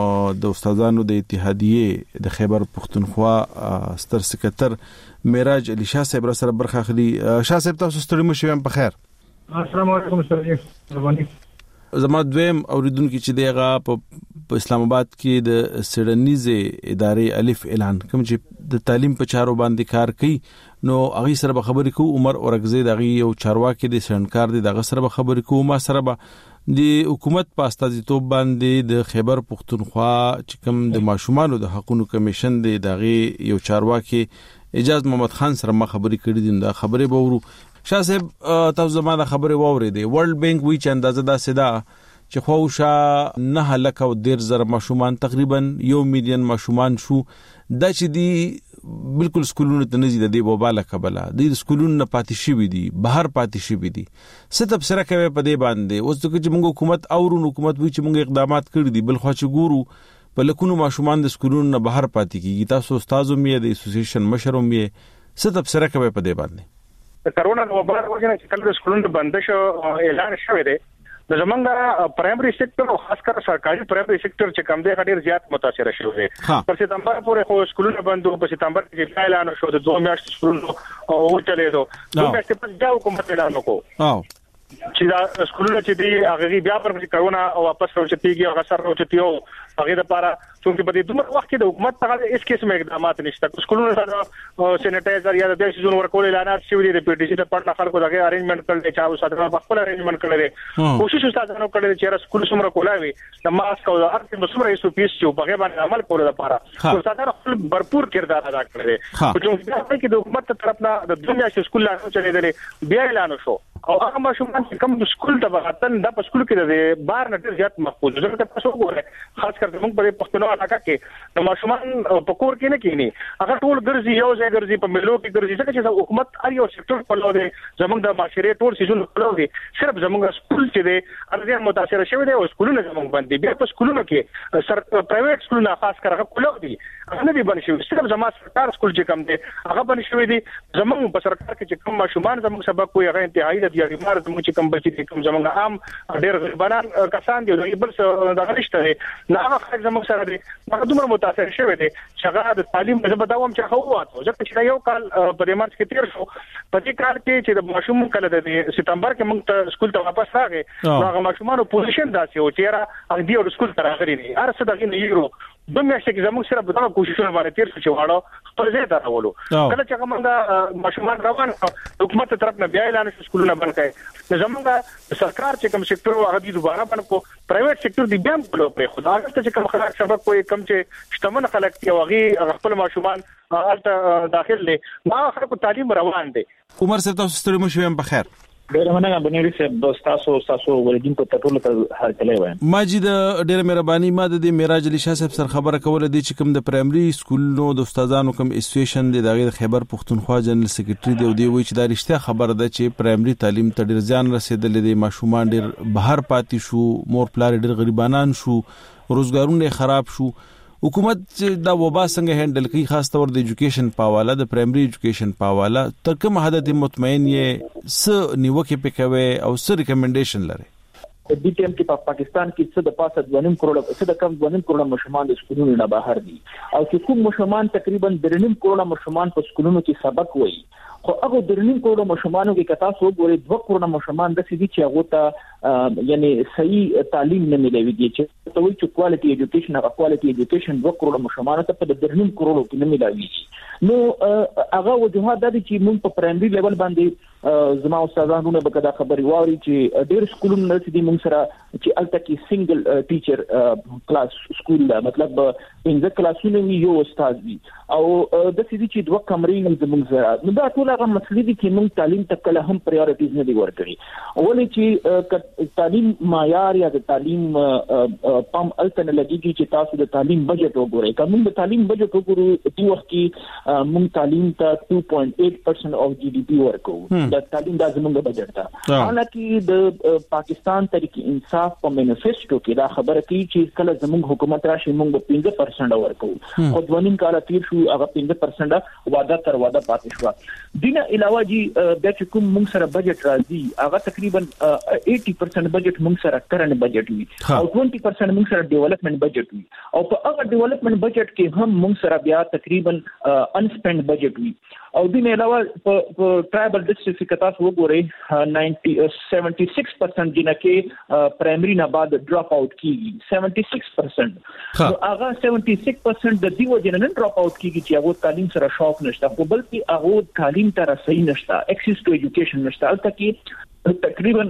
د استادانو د اتحادیه د خیبر پختونخوا ستر سکرټر معراج علي شاه صاحب سره برخه اخلي. شاه صاحب تاسو ستړي مو شوم په خیر. السلام علیکم سلام. زما دویم اوریدونکو چې دغه په اسلام آباد کې د سړنیزه ادارې الف اعلان کوم چې د تعلیم په چارو باندې کار کوي نو هغه سره به خبرې کوو. عمر اورګزی دغه یو چارواکي د سړنکار دی دغه سره به خبرې کوو. ما سره به د حکومت په استازیتوب باندې د خیبر پختونخوا چې کوم د ماشومانو د حقوقو کمیشن دی دغه یو چارواکي اجازه محمد خان سره ما خبرې کړې دي. دا خبرې به ورو. شاه صاحب تاسو زموږه خبره واورېدې. ورلد بانک وی چې اندازه دا سدا چې خوشا 9 لک او 10,000 ماشومان تقریبا 1 میلیون ماشومان شو دا چې دی بالکل سکولونو ته نزيد دی وباله کبله د سکولونو نه پاتې شي دي بهر پاتې شي دي ست ابسره کوي په دې باندې اوس چې موږ حکومت او حکومت وی چې موږ اقدامات کړی دي بل خو چې ګورو په لکونو ماشومان د سکولونو نه بهر پاتې کیږي. تاسو استادو مې د اسوسییشن مشر مې ست ابسره کوي په دې باندې. کرونا وبا وجنه چې کله سکولونو بندش اعلان شوی دی د زمونږ پرایمري سېکټر او خاص کر سرکاري پرایمري سېکټر چې کم دی ډېر زیات متاثر شوی دی. په سپتمبر پورې خو سکولونه بندو په سپتمبر کې اعلان شو د 2 میاشتې سکولونو او چلے دو 2 میاشتې په دا حکومت اعلان وکړو چې دا سکولونه چې دی هغه بیا پر کرونا واپس راوچتيږي هغه سره راوچتيو هغه لپاره چې په دې دومره وخت کې د حکومت څخه هیڅ قسم اقدامات نشته. سکولونو سره سینیټایزر یا د دې سيزون ورکول اعلانات شوی دي. په ډیجیټل پټ خلکو دغه ارینجمنت کړل چې تاسو سره خپل ارینجمنت کړل کوشش استادانو کړل چې سکول سمره کولاوي د ماسک او د ارتم سمره ایسو پیس چې په غیبه عمل کول لپاره استادانو خپل भरपूर کردار ادا کړل. چې د حکومت طرف نه د دنیا سکول لا چلېدل بیا اعلان شو او هغه ماشومان چې کوم سکول ته وغتل د سکول کې د بار نه ډیر زیات محفوظ ځکه تاسو وګورئ خاص کر موږ په پښتونخوا علاقه کې د ماشومان په کور کې نه کینی هغه ټول ګرځي یو ځای ګرځي په ملو کې ګرځي ځکه چې حکومت هر یو سېکټر په لور دی زموږ د معاشري ټول سيزون په لور دی صرف زموږ سکول چې دی هغه متاثر شوی دی او سکولونه زموږ باندې بیا په سکولونو کې سر پرایویټ سکولونه خاص کر هغه کولو دي هغه نه دی باندې شوی صرف زموږ سرکار سکول چې کم دی هغه باندې شوی دی. زموږ په سرکار کې چې کوم ماشومان زموږ سبق کوي هغه انتهایی د بیمار زموږ چې کوم بچی کوم زموږ عام ډېر غریبان کسان دي بل څه د غلشته دي نه هغه خلک زموږ سره دي هغه دومره متاثر شوی دي چې هغه د تعلیم په بداوم چې هو واته ځکه چې یو کال په دې مارچ کې تیر شو په دې کال کې چې د ماشوم کله د سپتمبر کې موږ ته سکول ته واپس راغی هغه ماشومانو پوزیشن داسې و چې را هغه دی سکول ته راغلي دي هر څه دغه نه یو د میاشتې کې زموږ سره په دغه کوششونه باندې تیر شو چې واړو خپل ځای ته راولو. کله چې موږ ماشومان روان حکومت طرف نه بیا اعلان شو سکولونه بند کړي زموږ سرکار چې کوم سېکټر هغه دی دوباره باندې کو پرایویټ سېکټر دی بیا په پرې خو دا چې کوم خلک سبق کوي کوم چې شتمن خلک دی هغه خپل ماشومان الته داخل دي ما خلکو تعلیم روان دي. عمر صاحب تاسو ستړي مو شوم په خیر. ډېر مننه بنيري صاحب تاسو ولدین په ټولو ته هرکلی وایم. ماجد ډېر مهرباني ما د معراج علي شاه صاحب سره خبره کوله دي چې کوم د پرایمري سکولونو د استادانو کوم اسوسییشن د دغه خیبر پختونخوا جنرال سیکریټري دی او دی وی چې دا رښتیا خبره ده چې پرایمري تعلیم ته ډېر ځان رسیدل دي ماشومان ډېر بهر پاتې شو مور پلار ډېر غریبانان شو روزګارونه خراب شو. حکومت دا وبا څنګه هندل کوي خاص طور د ایجوکیشن په حواله د پرایمري ایجوکیشن په حواله تر کوم حد مطمئن یې س نیوکه پکوي او س ریکمنډیشن لري. د دې ټیم کې په پاکستان کې څه د پاسه 2.5 کروڑ څه د کم 2.5 کروڑ ماشومان د سکولونو نه بهر دي او چې کوم ماشومان تقریبا 3.5 کروڑ ماشومان په سکولونو کې سبق وایي خو هغه 3.5 کروڑ ماشومانو کې کتا سو ګوري 2 کروڑ ماشومان د سړي چې هغه ته یعنی صحیح تعلیم نه ملويږي چې ته وایي چې کوالټي ایجوکیشن هغه کوالټي ایجوکیشن 2 کروڑ ماشومان ته په 3.5 کروڑ کې نه ملويږي. نو هغه وجوهات د چې موږ په پرایمري لیول باندې زما استادانو به دا خبري واري چې ډېر سکولونه نه دي موږ سره چې الته کې سنگل ټیچر کلاس سکول مطلب 15 کلاسونه یو استاد وي او د سړي چې 2 کمرې زموږ سره نو دا ټول هغه مسلې دي چې موږ تعلیم ته کله هم پرایورټیز نه دي ورکړي ولې چې تعلیم معیار یا د تعلیم پام الته نه لګيږي چې تاسو د تعلیم بجټ وګورئ کوم د تعلیم بجټ وګورئ په وخت کې موږ تعلیم ته 2.8% of GDP ورکو د تعلیم د زمونږ بجټ ده. حالانکه د پاکستان تحریک انصاف په منیفیسټو کې دا خبره کوي چې کله زمونږ حکومت راشي موږ 15% ورکو، خو 2.5 کال تیر شو هغه 15% وعده تر وعده پاتې شو. دینه علاوه جی د کوم موږ سره بجټ راځي هغه تقریبا 80% بجټ موږ سره کرنٹ بجټ وي او 20% موږ سره ډیولپمنٹ بجټ وي او په هغه ډیولپمنٹ بجټ کې هم موږ سره بیا تقریبا انسپند بجټ وي. او دینه علاوه په ټرایبل ډسټرکټ کې تاسو وګورئ 76% جنکه پرایمري نه بعد ډراپ اوټ کیږي 76%. نو هغه 76% د دیو جنن ډراپ اوټ کیږي چې هغه تعلیم سره شوق نشته خو بلکې هغه تعلیم ته رسېدل نشته، ایکسس ټو ایجوکیشن نشته. البته کې تقریبا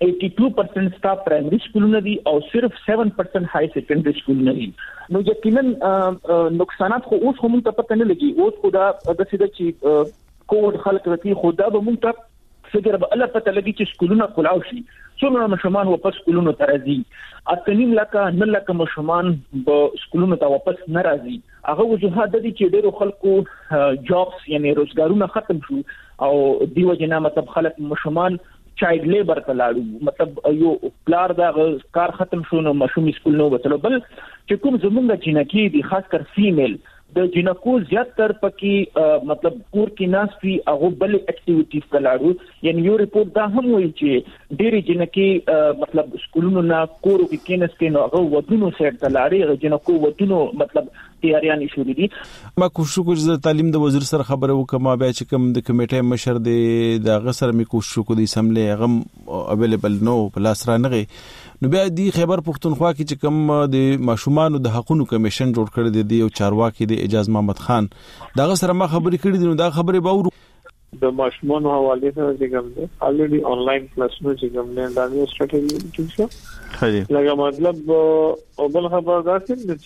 82% سټاف پرایمري سکولونه دي او صرف 7% هاي سیکنډري سکولونه دي. نو یقینا نقصانات خو اوس هم ته پته نه لګي. اوس خدا د سیده چې کوډ خلک رتی خدا به مونږ ته فکر به الله پته لګي چې سکولونه کلاو شي څومره مشمان واپس سکولونو ته راځي. اتنیم لکه مشمان به سکولونو ته واپس نه راځي. هغه وجوهات دي چې ډېرو خلکو جابس یعنی روزګارونه ختم شو او دیو جنا مطلب خلک مشمان چایلډ لیبر ته لاړو، مطلب یو پلار دا کار ختم شو نو مشوم سکول نو وتلو. بل چې کوم زمونږ جنکی دي خاص کر فیمیل د جنکو زیات تر پکې مطلب کور کې ناسوي هغه بل اکټیویټیز کلاړو. یعنی یو ریپورت دا هم وایي چې ډېری جنکی مطلب سکولونو نه کورو کې کېنس کې نو هغه ودونو سیټ تلاړي جنکو ودونو مطلب تیاریان شروع دي. ما کوشش وکړ چې تعلیم د وزیر سره خبره وکم بیا چې کوم د کمیټې مشر دی د غسر می کوشش وکړ د سملې هغه اویلیبل نو پلاس را نغی. نو بیا دی خیبر پختونخوا کې چې کوم د ماشومان د حقوقو کمیشن جوړ کړی دی او چارواکي د اجازه محمد خان دا غسر ما خبرې کړې دي. نو دا خبره باور د ماشومان حواله سره چې کوم دی الریډي انلاین کلاسونه چې کوم دی دا یو سټریټجی ټیک شو. هغه لکه مطلب او بل خبر دا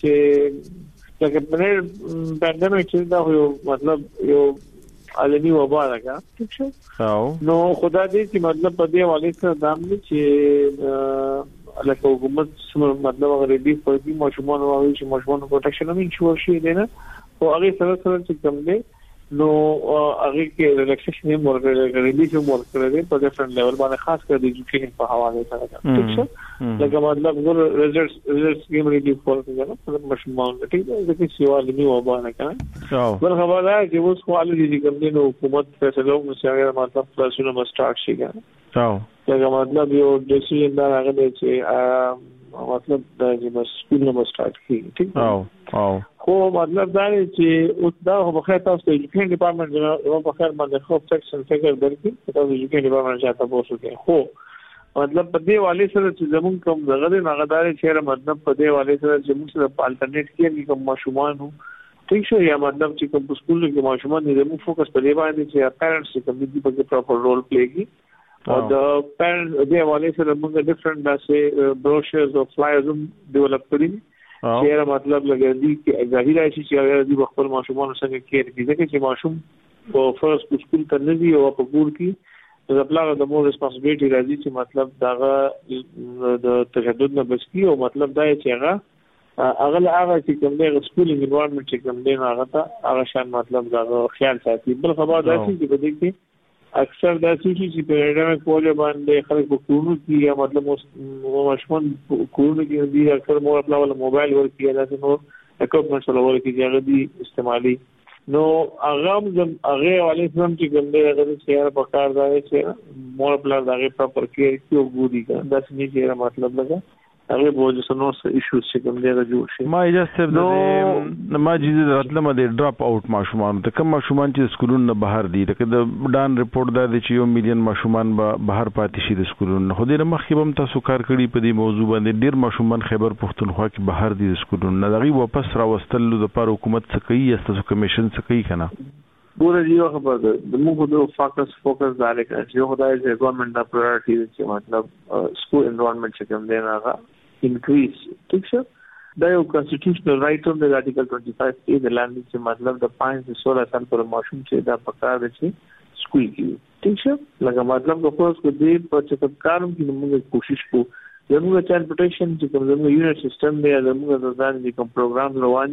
چې لکه پاندیمیک چې دا یو مطلب یو عالمي وبا راغله ټیک شو. نو خدای دې چې مطلب په دې حواله سره دا چې لکه حکومت سره مطلب غریبي په ماشومان او ماشومان پروټیکشن هم انشور شي دی نه او هغه سره چې کوم دی نو هغه کې ریلیکسیشن هم ورکړل غریبي هم ورکړل په ډیفرنٹ لیول باندې خاص کر د ایجوکیشن په حواله سره ټیک شو. لکه مطلب ګور ریزلټس کې مریدي فورس کنه ماشومان ټیک دی چې سیوال نیو وبانه کنه بل خبره ده چې اوس خو الګي دي کوم دی نو حکومت فیصله کوي چې مطلب کلاسونه مستارټ شي کنه. دا مطلب یو ډیسیژن دا راغلی چې مطلب د مسؤل نه سٹارټ کیږي ٹھیک خو مطلب دا چې اوس دا په خیر تاسو د ایجوکیشن ډپارټمنټ یو په خیر باندې خو سیکشن فکر درکې تاسو ایجوکیشن ډپارټمنټ چاته پوسو کې خو مطلب په دې والي سره چې زمون کوم دغه نه غداري چې مطلب په دې والي سره چې موږ سره الټرنیټ کې کوم ماشومان ٹھیک شو یا مطلب چې کوم سکول کې ماشومان دې زمون فوکس په دې باندې چې پیرنټس کوم دې په پراپر رول پلی کوي او د پیرنټس دې والي سره موږ ډیفرنٹ داسې بروشرز او فلایرز هم ډیولپ کړی چې مطلب لګیدي چې ظاهر شي چې هغه د خپل ماشومان سره کېر کیږي چې ماشوم په فرست سکول ته نه دی او په ګور کې د خپل د مور ریسپانسیبিলিټي راځي چې مطلب داغه د تشدد نه بچي او مطلب دا چې هغه چې کوم دی سکولینګ انوایرنمنت چې کوم دی هغه شان مطلب دا خیال ساتي. بل خبر دا چې په دې کې اکثر دا چې په اکیډمیک پوله باندې خلک په کورونو کې یا مطلب ماشومان کورونو کې دي اکثر مور خپل موبایل ورکی یا نو اکوپمنټ سره ورکی چې هغه دي استعمالي نو هغه والي سم چې کوم دی هغه چې په کار دا چې مور خپل دغه پراپر کیر کیو ګوري دا څه چې مطلب لګا هغه بوج سنو ایشوز چې کوم دی جوړ شي. ما اجازه د ما جزء راتلم د ډراپ اوټ ماشومان ته کوم ماشومان چې سکولونو بهر دي لکه د ډان ریپورت دا چې 1 میلیون ماشومان بهر پاتې شي د سکولونو خو د مخکې هم تاسو کار کړی په دې موضوع باندې ډیر ماشومان خیبر پختونخوا کې بهر دي د سکولونو دغه واپس راوستل د پر حکومت څخه کوي تاسو کمیشن څخه کوي کنه پورا یو خبر ده د موږ د فوکس دالې کړی یو خدای چې ګورنمنت د پرایورټي چې مطلب سکول انوایرنمنت چې کوم دی هغه increase ٹھیک ہے دا یو کانسټیټیوشنل رائټ هم د آرټیکل 25 کې د لاندې چې مطلب د 5 سے 16 سال پر ماشوم چې دا پکار دي چې سکول کې ٹھیک ہے لکه مطلب د کوس کو دی په چې کارم کې موږ کوشش کوو زموږ چایلډ پروټیکشن چې کوم زموږ یونټ سیستم دی زموږ د ځان دي کوم پروګرام روان دي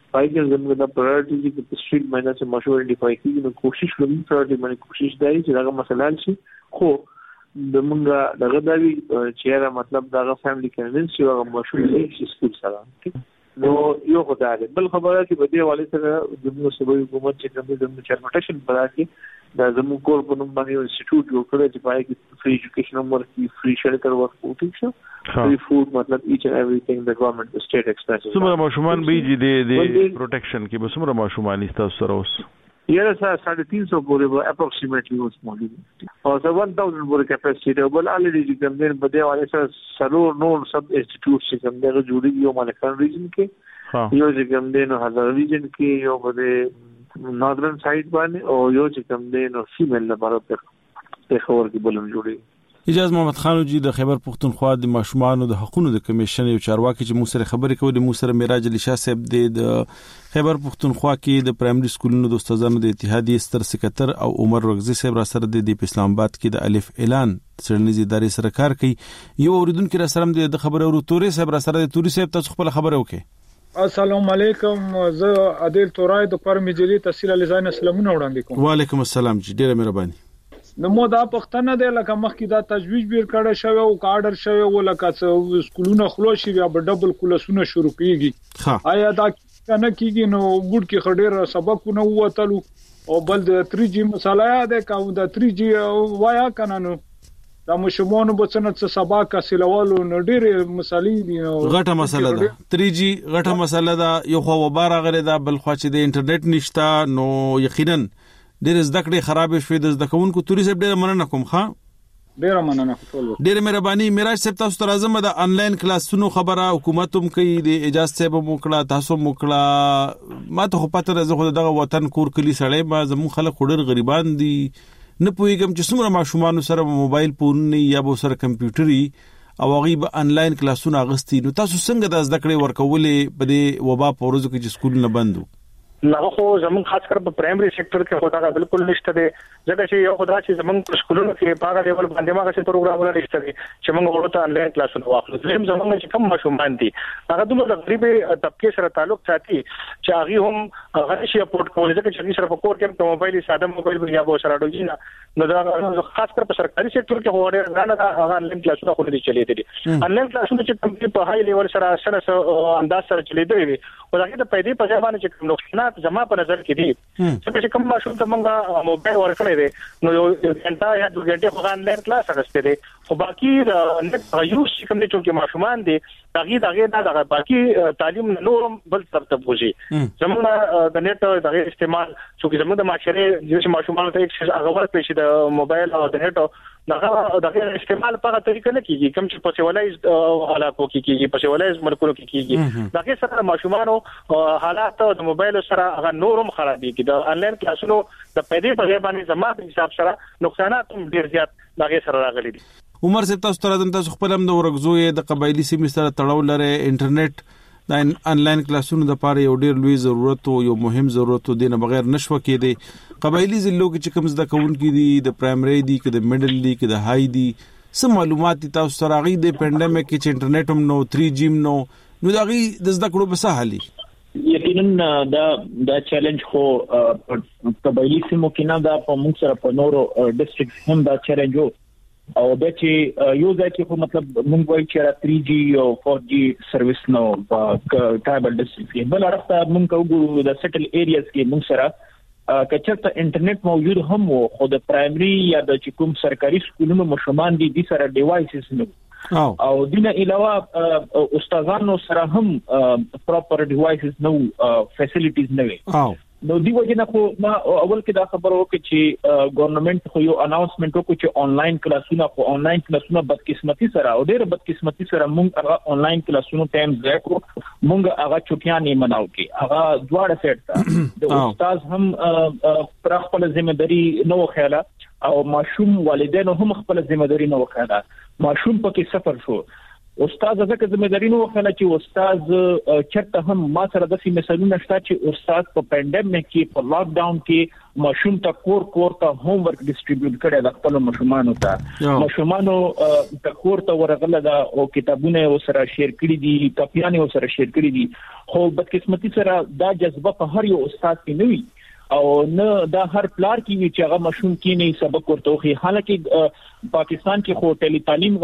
پای کې زموږ د پرایورټي چې سټریټ ماینر چې مشهور ډیفای کیږي نو کوشش کوي پرایورټي باندې کوشش دی چې دا مسله شي خو د مونږه دغه داوی چې دا مطلب دغه فیملی کنوینس یو مشهور دی چې سکول سره نو یو خدای بل خبره چې بده والي سره زموږ صوبایي حکومت چې کوم د چرمټیشن براکي د زموږ کور په نوم باندې انسټیټیوټ جوړ کړی چې پای کې فری ایجوکیشن ورکړي فری شلټر ورکړي فری فود مطلب ایچ اند ایوریثینګ د ګورنمنت د سټیټ ایکسپنسز څومره ماشومان به دي د پروټیکشن کې به څومره ماشومان تاسو سره اوس یاره 350 پورې به اپروکسیمیټلی اوس موجود او 1000 پورې کیپاسټي دی بل الریډي چې کوم دین بده والے سره سلور نور سب انسټیټیوټ چې کوم دغه جوړي یو مالکان ریجن کې یو چې کوم دین هزار ریجن کې یو بده ناردرن سایډ باندې او یو چې کوم دین فیمیل لپاره په خبر کې بلم جوړي اجازه محمد خانوجي د خیبر پختونخوا د ماشومان د حقوقو د کمیشن یو چارواکي چې موږ سره خبرې کوي موږ سره میراج علي شاه صاحب د خیبر پختونخوا کې د پرایمري سکولونو د استادانو د اتحادیې ستر سکرټر او عمر رغزي صاحب را سره د اسلام آباد کې د الف اعلان څېړنیزې ادارې سره کار کوي یو اوریدونکو را سره د خبرو توري صاحب را سره د توري صاحب تاسو خپل خبره وکړئ السلام علیکم زه عادل تورای د پر مجلي تحصیل الزاین اسلامونه وړاندې کوم وعلیکم السلام جی ډیره مهرباني نو مو دا پښتنه دی لکه مخکې دا تجویز بیر کړه شوی او کارډر شوی او لکه سکولونه خلو شي بیا ډبل کلاسونه شروع کیږي آیا دا کنه کیږي نو ګډ کې خډیر سبقونه وتلو او بل د 3G مساله ده کوم د 3G وایا کنه نو دا مشمون بچنه څه سبق حاصلولو نو ډېر مسالې دي غټه مسله ده 3G غټه مسله ده یو خو وبار غره ده بل خو چې د انټرنیټ نشته نو یقینا ډېر زده کړې خراب شوې د زده کوونکو توري صاحب ډېر مننه کوم ډېر مننه ټول ډېر مهرباني میراج صاحب تاسو ته راځم د انلاین کلاسونو خبره حکومت هم کوي د اجازه صاحب موکړه تاسو موکړه ما ته خو پته راځي دغه وطن کور کلی سړی ما زمو خلک ډېر غریبان دي نه پوهیږم چې څومره ماشومان سره موبایل فون یا به سره کمپیوټري او هغه به انلاین کلاسونه اغستی نو تاسو څنګه د زده کړې ورکولې په دې وبا پورزو کې چې سکول نه بندو نه خو زمون خاص کر په پرایمري سېکټر کې خو دا بالکل نشته دی ځکه چې یو خدای چې زمون سکولونو کې پاګه لیول باندې ماګه څه پروګرامونه نشته دي چې موږ ورته انلاین کلاسونه واخلو زم زمون چې کم ماشومان دي هغه دومره غریب طبقه سره تعلق ساتي چې هغه هم هغه شي اپورټ کوي ځکه چې سره په کور کې په موبایل ساده موبایل یا به سره ډوجینا نو دا خاص کر په سرکاري سېکټر کې هو ډېر غاڼه دا هغه انلاین کلاسونه خو لري چلی دي انلاین کلاسونه چې کم په هاي لیول سره انداز سره چلی دی او دا د پیدې په ځای باندې چې نقصانات زما په نظر کې دي چې کوم ماشوم ته موږ موبایل ورکړی دی نو یو غنټه یا 2 غنټه خو انلاین کلاس اغسته دي خو باقي نت یوز کوم دي چې ماشومان دي دغه دا باقي تعلیم نورم بل ترتیب وږي زموږ د نت دغه استعمال چې زموږ د معاشره چې ماشومان ته هغه ورته پېښې د موبایل او د نت دغه استعمال په طریقه نه کیږي کوم چې په سیولایز حالاتو کې کیږي په سیولایز ملکونو کې کیږي دغه سره ماشومان حالات د موبایل سره هغه نورم خرابي کی د انلاین کلاسونو د پیدې په ځای باندې زما په حساب سره نقصانات هم ډیر زیات دغه سره راغلي دي عمر صاحب تاسو تر تاسو خپل هم د ورغزوې د قبایلی سیمې سره تړاو لري انټرنیټ د انلاین کلاسونو د پاره یو ډیر لوی ضرورت او یو مهم ضرورت دی نه بغیر نشو کېدی قبایلی ضلعو کې چې کوم زده کوونکي دي د پرایمري دي کې د میډل دي کې د هاي دي سم معلومات تاسو سره غي د پاندیمیک کې چې انټرنیټ هم نو 3G نو دا غي د زده کړو به سهالي یقینا دا چیلنج خو قبایلی سیمو کې نه دا په موږ سره په نورو ډیسټریکټ هم دا چیلنج او د چې یو ځکه خو مطلب موږ وایي چې 3G او 4G سرویس نو په ټرایبل ډیسټریکټ بل اړخته موږ وګورو د سټل ایریاز کې موږ سره کچته انټرنیټ موجود هم خو د پرایمري یا د کوم سرکاري سکولونو مشومان دي د سره ډیوایسز نو او دینه علاوه استادانو سره هم پراپر ډیوایسز نو فیسیلیټیز نه نو دی وجنه خو ما اول کې دا خبر وکړه چې ګورنمنت خو یو اناونسمنت وکړ چې انلاین کلاسونه بدقسمتي سره او ډېر بدقسمتي سره موږ هغه انلاین کلاسونو ټایم ځای کو موږ هغه چټیاں نه مناو کې هغه دواړه سیټ د استاد هم پر خپل ځمېداري نو خیاله او ماشوم والدینو هم خپل ځمېداري نو خیاله ماشوم پکې سفر شو استاد ځکه ځمېداري نو خلک چې استاد چرته هم ما سره د سیمه مثالونه شته چې استاد په پاندیمیک کې په لاک ډاون کې ماشوم ته کور ته هوم ورک ډیسټریبیوټ کړي د خپل ماشومانو ته ماشومانو ته کور ته ورغله دا او کتابونه وسره شیر کړي دي کاپیانه وسره شیر کړي دي خو بدقسمتي سره دا جذبه په هر یو استاد کې نه وي او نه دا هر پلار کې وی چې هغه ماشوم کې نه سبق ورته خو حالکه پاکستان کې خو ټلی تعلیم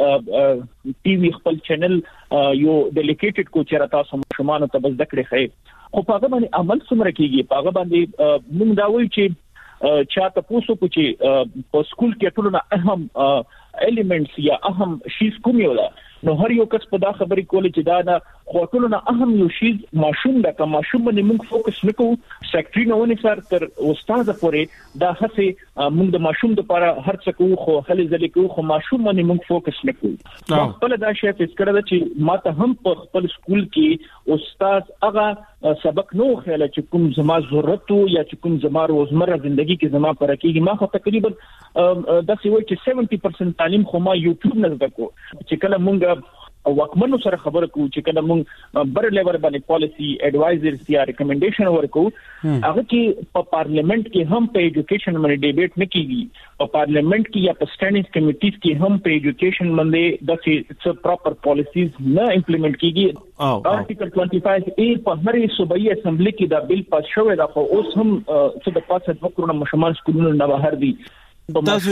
باندې ټي وي خپل چینل یو ډیلیکیټډ کو چیرته تاسو ماشومان ته بس دکړي خي خو په هغه باندې عمل څومره کیږي په هغه باندې موږ دا وایو چې چاته پوسو چې په سکول کې ټولنه اهم ایلیمنټس یا اهم شیز کوم یو ده نو هر یو کس په دا خبرې کولې چې دا نه ټولنه اهم یو شیز ماشوم ده که ماشوم باندې موږ فوکس نکوو سیکټری نه ونی سر تر استاد پورې دا هڅه موږ د ماشوم لپاره هر څه کوو خو هلې ځلې کوو خو ماشوم باندې موږ فوکس نکوو خپل دا شی فکر کړل چې ما ته هم په خپل سکول کې استاد هغه سبق نو خیال چې کوم زما ضرورت یا چې کوم زما روزمره ژوندۍ کې زما پر کېږي ما خو تقریبا دا سی وایي چې 70% تعلیم خو ما یوټیوب نه زده کو چې کله مونږ وکمنو سره خبره کوو چې کله مونږ بر لیول باندې پالیسی اډوایزرز یا ریکمنډیشن ورکو هغه چې په پارلیمنت کې هم په ایجوکیشن باندې ډیبیټ نه کیږي په پارلیمنت کې یا په سټینډینګ کمیټیز کې هم په ایجوکیشن باندې د څه پراپر پالیسیز نه امپلیمنٹ کیږي آرټیکل 25A په هرې صوبایي اسمبلی کې دا بیل پاس شوی دا خو اوس هم څه د پاسه وکړو مشمال سکولونو نه بهر دي تاسو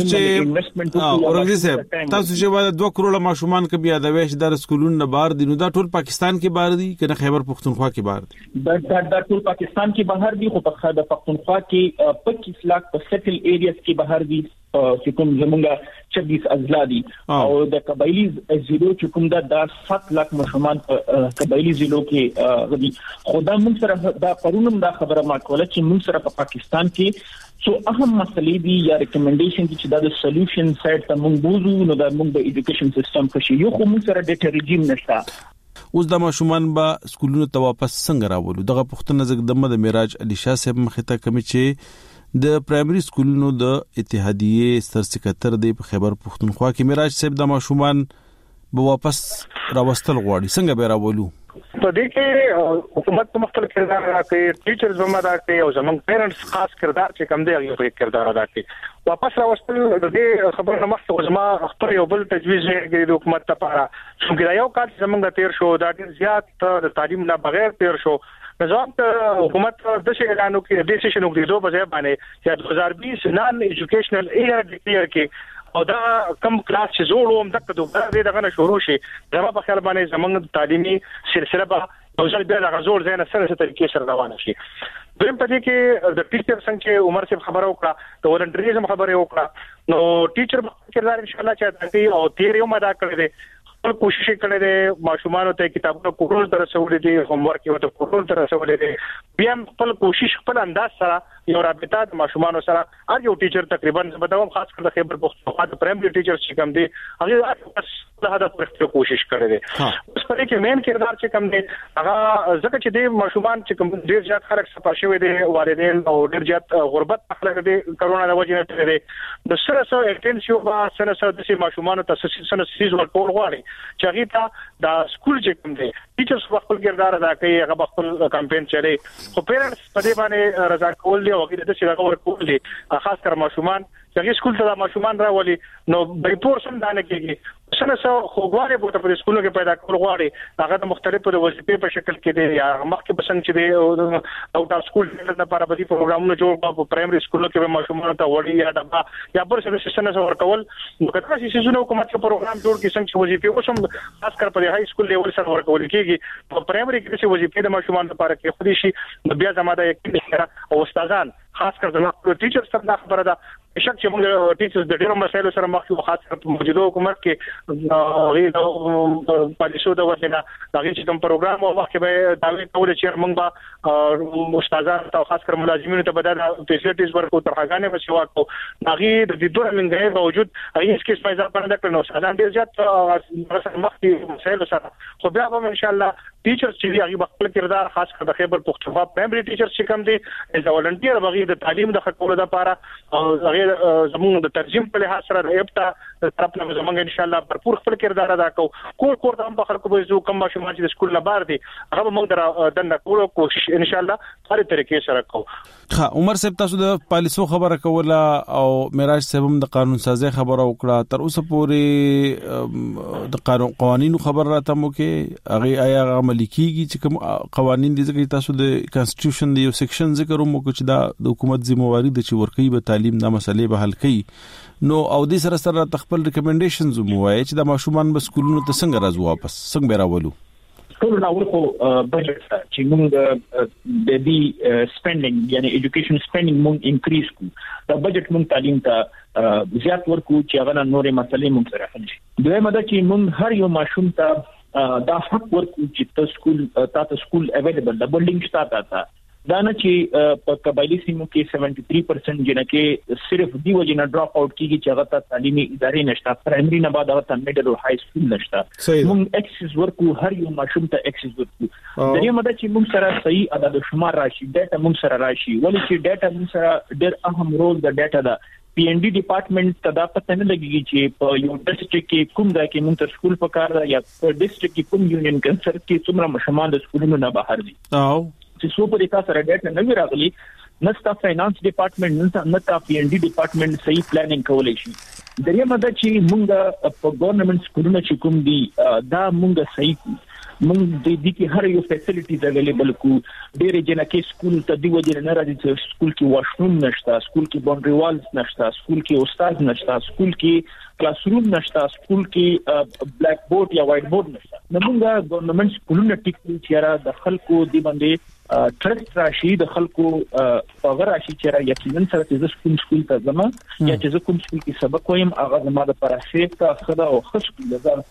چې اورګزي صاحب تاسو چې واده 2 کروڑ ماشومان کې بیا د ویش در سکولونو نه بهر دي نو دا ټول پاکستان کې بهر دي کنه خیبر پختونخوا کې بهر دي دا ټول پاکستان کې بهر دي خو په د پختونخوا کې 25 लाख په سیټل ایریاز کې بهر دي چې کوم زمونږه 26 اضلاع دي او د قبایلی ضلعو چې کوم دا 7 लाख ماشومان په قبایلی ضلعو کې غدي خدا موږ سره دا پرونم دا خبره ما کوله چې موږ سره په پاکستان کې سو اهم مسلې دي یا ریکمنډیشن چې دا د سولوشن سایت ته موږ بوزو نو دا موږ د ایجوکیشن سیستم کې شي یو خو موږ سره ډیټا ریجیم نشته اوس د ماشومان به سکولونو ته واپس څنګه راولو دغه پښتنه زګدمه د معراج علي شاه صاحب مخته کمی چې د پرایمري سکولونو د اتحادیه ستر سکرټر دی په خیبر پښتونخوا کې معراج صاحب د ماشومان به واپس راوستل غواړي څنګه به راولو په دې کې حکومت په مختلف کردار راکړي ټیچرز هم ادا کوي او زموږ پیرنټس خاص کردار چې کوم دی هغه په کردار ادا کوي واپس راوستل د دې خبرو نه مخکې زما خپل یو بل تجویز دی د حکومت لپاره چې دا یو کال زموږ تیر شو دا ډیر زیات د تعلیم نه بغیر تیر شو نظام ته حکومت د شي اعلان وکړي د سیشن وکړي په ځای باندې چې 2020 نان ایجوکیشنل ایئر ډیکلیئر کې او دا کم کلاس چې جوړوم دغه دغه شروع شي زما په خیال باندې زمونږ تعلیمي سلسله به یو ځل بیا د غزور زینه سره طریقې سره روانه شي دویم په دې کې د ټیچر څنګه عمر صاحب خبره وکړه د ولنټریزم خبره وکړه نو ټیچر کردار ان شاء الله چې او تیر یو مدا کړی دی خپل کوشش کړی دی ماشومان ته کتابونه کورول تر رسولې دي هوم ورک یو ته کورول تر رسولې دي بیا خپل کوشش خپل انداز سره یو رابطه د ماشومان سره هر یو ټیچر تقریبا زبدوم خاص کر د خیبر پختونخوا د پرایمري ټیچر چې کوم دي هغه بس د هدف پرته کوشش کړی دی اوس په دې کې مین کردار چې کوم دی هغه ځکه چې د ماشومان چې کوم ډیر زیات خلک صفه شوی دي والدین او ډیر زیات غربت خلک دي کرونا د وجې نه لري د سره سره اټینشن با سره سره د ماشومان ته سره سیز ورکول غواړي چې هغه ته د سکول چې کوم دی ټیچرز خپل کردار ادا کوي هغه خپل کمپاین چلي خو پیرنټس په دې باندې رضا کول دي او هغه د څه هغه ورکول دي خاص کر ماشومان چې سکول ته ماشومان راولي نو به پورسم دانه کېږي څنګه څو خوګواره په تاسو سکولو کې پیدا کول غواړي هغه د مختلفو د وظیفې په شکل کې دي یا مخکې بسنګ چې دی او د سکول لپاره به پروګرامونه جوړ په پرایمري سکولو کې ماشومان ته وړي یا دغه یا بل څه څه ورکول نو کله چې سيزونه حکومت په پروګرام جوړ کې څنګه وظیفې اوسم خاص کر په هاي سکول لیول سره ورکول کېږي په پرایمري کې چې وظیفې د ماشومان لپاره کې خودي شي بیا زماده یو او استادان خاص کر زموږ ټیچرز څخه خبره ده شک چې موږ ټیچرز د ډیرو مسایلو سره مخ یو خاص کر موجوده حکومت کې غوښتل پالیسو د وسیله دغه چې کوم پروګرام او وخت به داوی کول چې موږ به استادان او خاص کر ملازمینو ته بدل فیسیلیټیز ورکو ترغاګانې به سوا کو دغه د دې ډېر منګي باوجود هغه هیڅ کیسه مې ځان باندې کړنو استادان ډیر زیات مخ کې مسایلو سره خو بیا به ان شاء الله ټیچرز چې هغه خپل کردار خاص کر د خیبر پختونخوا پرایمري ټیچرز چې کوم دي از ولنټیر بغیر د تعلیم د خپلو لپاره او هغه چې زموږ د ترجمه په لحاظ سره د اپټا طرف نه زموږ ان شاء الله भरपूर خپل کردار ادا کوو کور ته هم په خلکو به زو کوم ماشومان چې د سکول نه بار دي هغه موږ د کولو کوشش ان شاء الله هر طریقې سره کوو. ها عمر صاحب تاسو د پالیسو خبره کوله او معراج صاحب هم د قانون سازي خبره وکړه تر اوسه پورې د قوانینو خبر راته مو کې هغه آیا عملي کیږي چې کوم قوانین دي چې تاسو د کانسټیټیوشن دی یو سیکشن ذکر مو چې د حکومت ذمہواری د چې ورکی به تعلیم د مسلې به حل کړي نو او د سره تخپل ریکمنډیشنز مو وایي چې د ماشومان به سکولونو ته څنګه راځو واپس څنګه به راولو ټول ناول خو بجټ چې موږ د دې سپینډینګ یعنی ایجوکیشن سپینډینګ موږ انکریز کو دا بجټ موږ تعلیم ته زیات ورکو چې هغه نورې مسلې موږ سره حل شي دویمه دا چې موږ هر یو ماشوم ته دا حق ورکو چې تاسو سکول اویلیبل دا بلډینګ شته تا دا نه چې په قبایلی سیمو کې 73% جنکه صرف دی وجنه ډراپ اوټ کیږي چې هغه ته تعلیمي ادارې نشته پرایمري نه بعد هغه ته میډل او های سکول نشته موږ ایکسس ورکو هر یو ماشوم ته ایکسس ورکو درې مده چې موږ سره صحیح عدد شمار راشي ډاټا موږ سره راشي ولې چې ډاټا موږ سره ډېر اهم رول د ډاټا دا پی ان ډي ډپارټمنټ ته دا پته نه لګیږي چې په یو ډسټریکټ کې کوم ځای کې موږ ته سکول پکار دا یا په ډسټریکټ کې کوم یونین کنسرت کې څومره ماشومان د سکولونو نه بهر دي چې څو په دې سره ډاټا نه راغلي نستا فاینانس ډپارټمنټ نستا پی ان ډي ډپارټمنټ صحیح پلانینګ کولای شي درې مده چې موږ په ګورنمنت سکولونو چې کوم دي دا موږ صحیح موږ د دې کې هر یو فیسیلیټیز اویلیبل کو ډېر جنکه سکول ته دی وجه نه راځي چې سکول کې واشروم نشته سکول کې باونډري والز نشته سکول کې استاد نشته سکول کې کلاس روم نشته سکول کې بلیک بورډ یا وایټ بورډ نشته نو موږ ګورنمنت سکولونه ټیک چیرې د خلکو دی باندې ټرست راشي د خلکو هغه راشي چې یقینا سره چې سکول ته ځم یا چې کوم سکول کې سبق وایم هغه زما د پرافیټ ته خدا او خصوصي لزار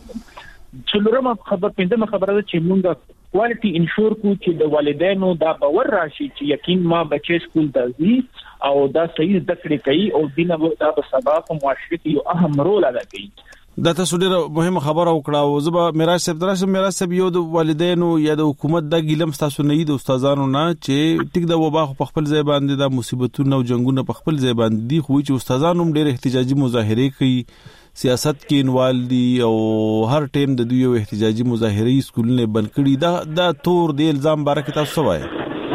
څلورمه پنځمه خبره ده چې موږ کوالټي انشور کو چې د والدینو دا باور راشي چې یقین ما بچي سکول ته ځي او دا صحیح زده کړې کوي او دینه دا په سبا په معاشره کې یو اهم رول ادا کوي دا تاسو ډیره مهمه خبره وکړه او زبا معراج صاحب یو د والدینو یا د حکومت د ګیلم تاسو نه د استادانو نه چې ټیک د وبا په خپل ځای باندې د مصیبتونو او جنگونو په خپل ځای باندې دي خو چې استادانو ډیره احتجاجي مظاهره کوي سیاست کې انوال دي او هر ټیم د دوی احتجاجي مظاهره سکولونه بند کړي دا تور دی الزام بارکه تاسو وایي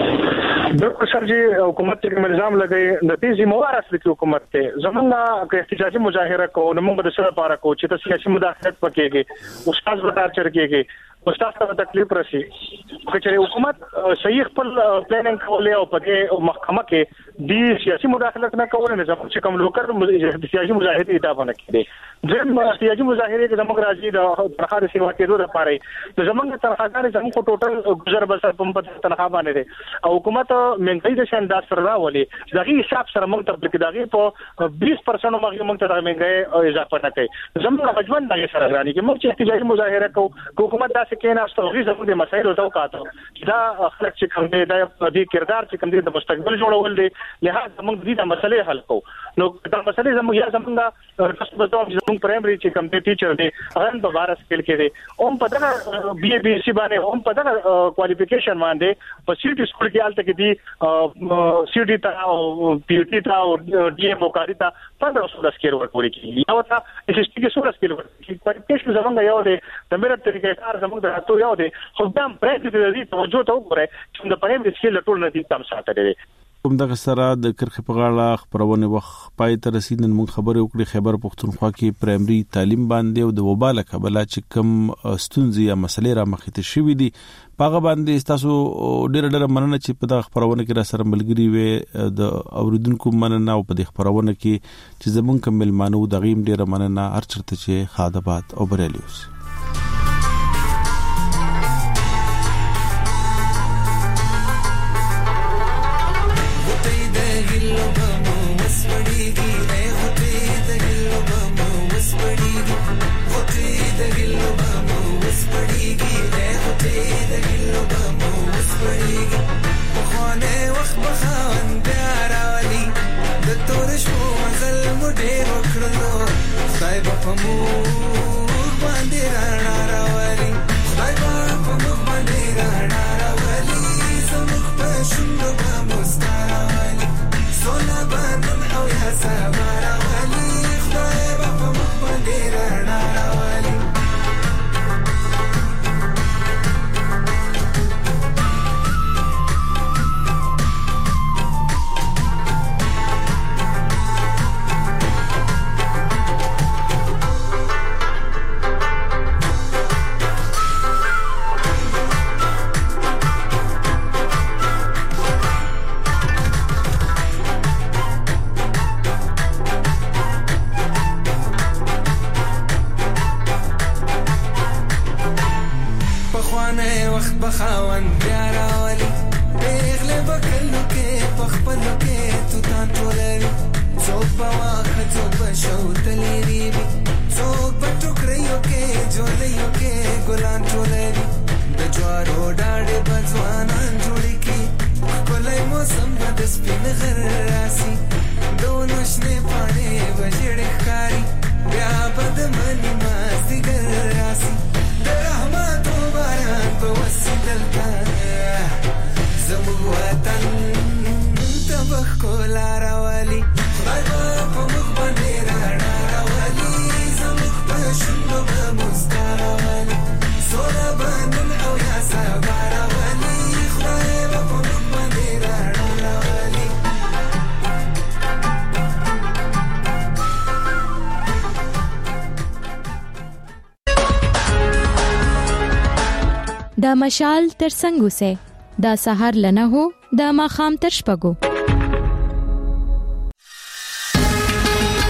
بالکل سر جی حکومت ته الزام لګي د دې ذمہوار اصلي حکومت ته زمونږه احتجاجي مظاهره کو نو موږ د سره لپاره کو چې تاسو سیاسي مداخلت پکېږي استاد وتا چرګيږي استاد ته تکلیف راشي چې حکومت صحیح خپل پلانینګ کولای او پکې محکمه کې د سیاسي مداخلت نه کول نه زموږ چې کوم لوکر سیاسي مظاهره اضافه نه کړي زم سیاسي مظاهره کې زموږ راځي د تنخواه سیوا کېدو لپاره د زموږ تنخواهګان زموږ ټوټل گزر بسر په تنخواه باندې او حکومت منګي د شاندار سره راولي دغه حساب سره موږ ته د دغه په 20% موږ ته منګي اضافه نه کوي زموږ مجمن دغه سره غاني کې موږ چې احتجاجي مظاهره کو حکومت دا کې نه استوغي زموږ د مسایلو توقعاتو دا خلک چې کوم دی د دې کردار چې کوم دی د مستقبل جوړول دي لهدا موږ دې د مسلې حل کوو نو دا مسلې زموږ یا زموږ تاسو به تاسو زموږ پرایمري چې کوم دی ټیچر دی هغه په بار سکیل کې دی او په دغه بي بي سي باندې هم په دغه کوالیفیکیشن باندې په سی ټي سکول کې حالت کې دی سی ټي تا او پی ټي تا او ډي ام او کاری تا 1500 سکیل ورکول کیږي یا وتا اس ټي کې 16 سکیل ورکول کوالیفیکیشن زموږ یو دی د میرا طریقې کار زموږ د تو یو دی خو دا پرې دې توجه ته وګورئ چې د پرایمري سکیل ټول نه دي تم ساتل دي کوم دغه سره د کرخه په غاړه خبرونه وخت پای ته رسیدل موږ خبرې وکړې خیبر پختونخوا کې پرایمري تعلیم باندې او د وباله کبله چې کم ستونزې یا مسلې را مخې ته شوې دي پاغه باندې تاسو ډېر مننه چې په دغه خبرونه کې را سره ملګری وي د اوریدونکو مننه او په دغه خبرونه کې چې زمونږ کمل مانو د غیم ډېر مننه هر چرته چې خادبات او بریلیوس Sola bandon au ya sama خوان پیارا والی پیغله بکلو کې پخپلو کې تو تان ټولوي څوک بواخه څوک بشو تلیری وي څوک بټوکریو کې جولیو کې ګلان ټولوي د جوارو ډاډې بځوانان جوړي کې کولای موسم د سپین غر راسي دونو شنه پاڼې وجړې ښکاری بیا بد منی مازدیګر راسي د رحمت باران په وسیدل کا زموږ وطن تبخ کولا راولي بابا په مخ باندې راړاولي زموږ په شنو به مسکا راولي سوره باندې او یا سبا راولي خدای په مخ باندې راړاولي دا مشال تر څنګه سه دا سحر لنه هو دا ماخام تر شپګو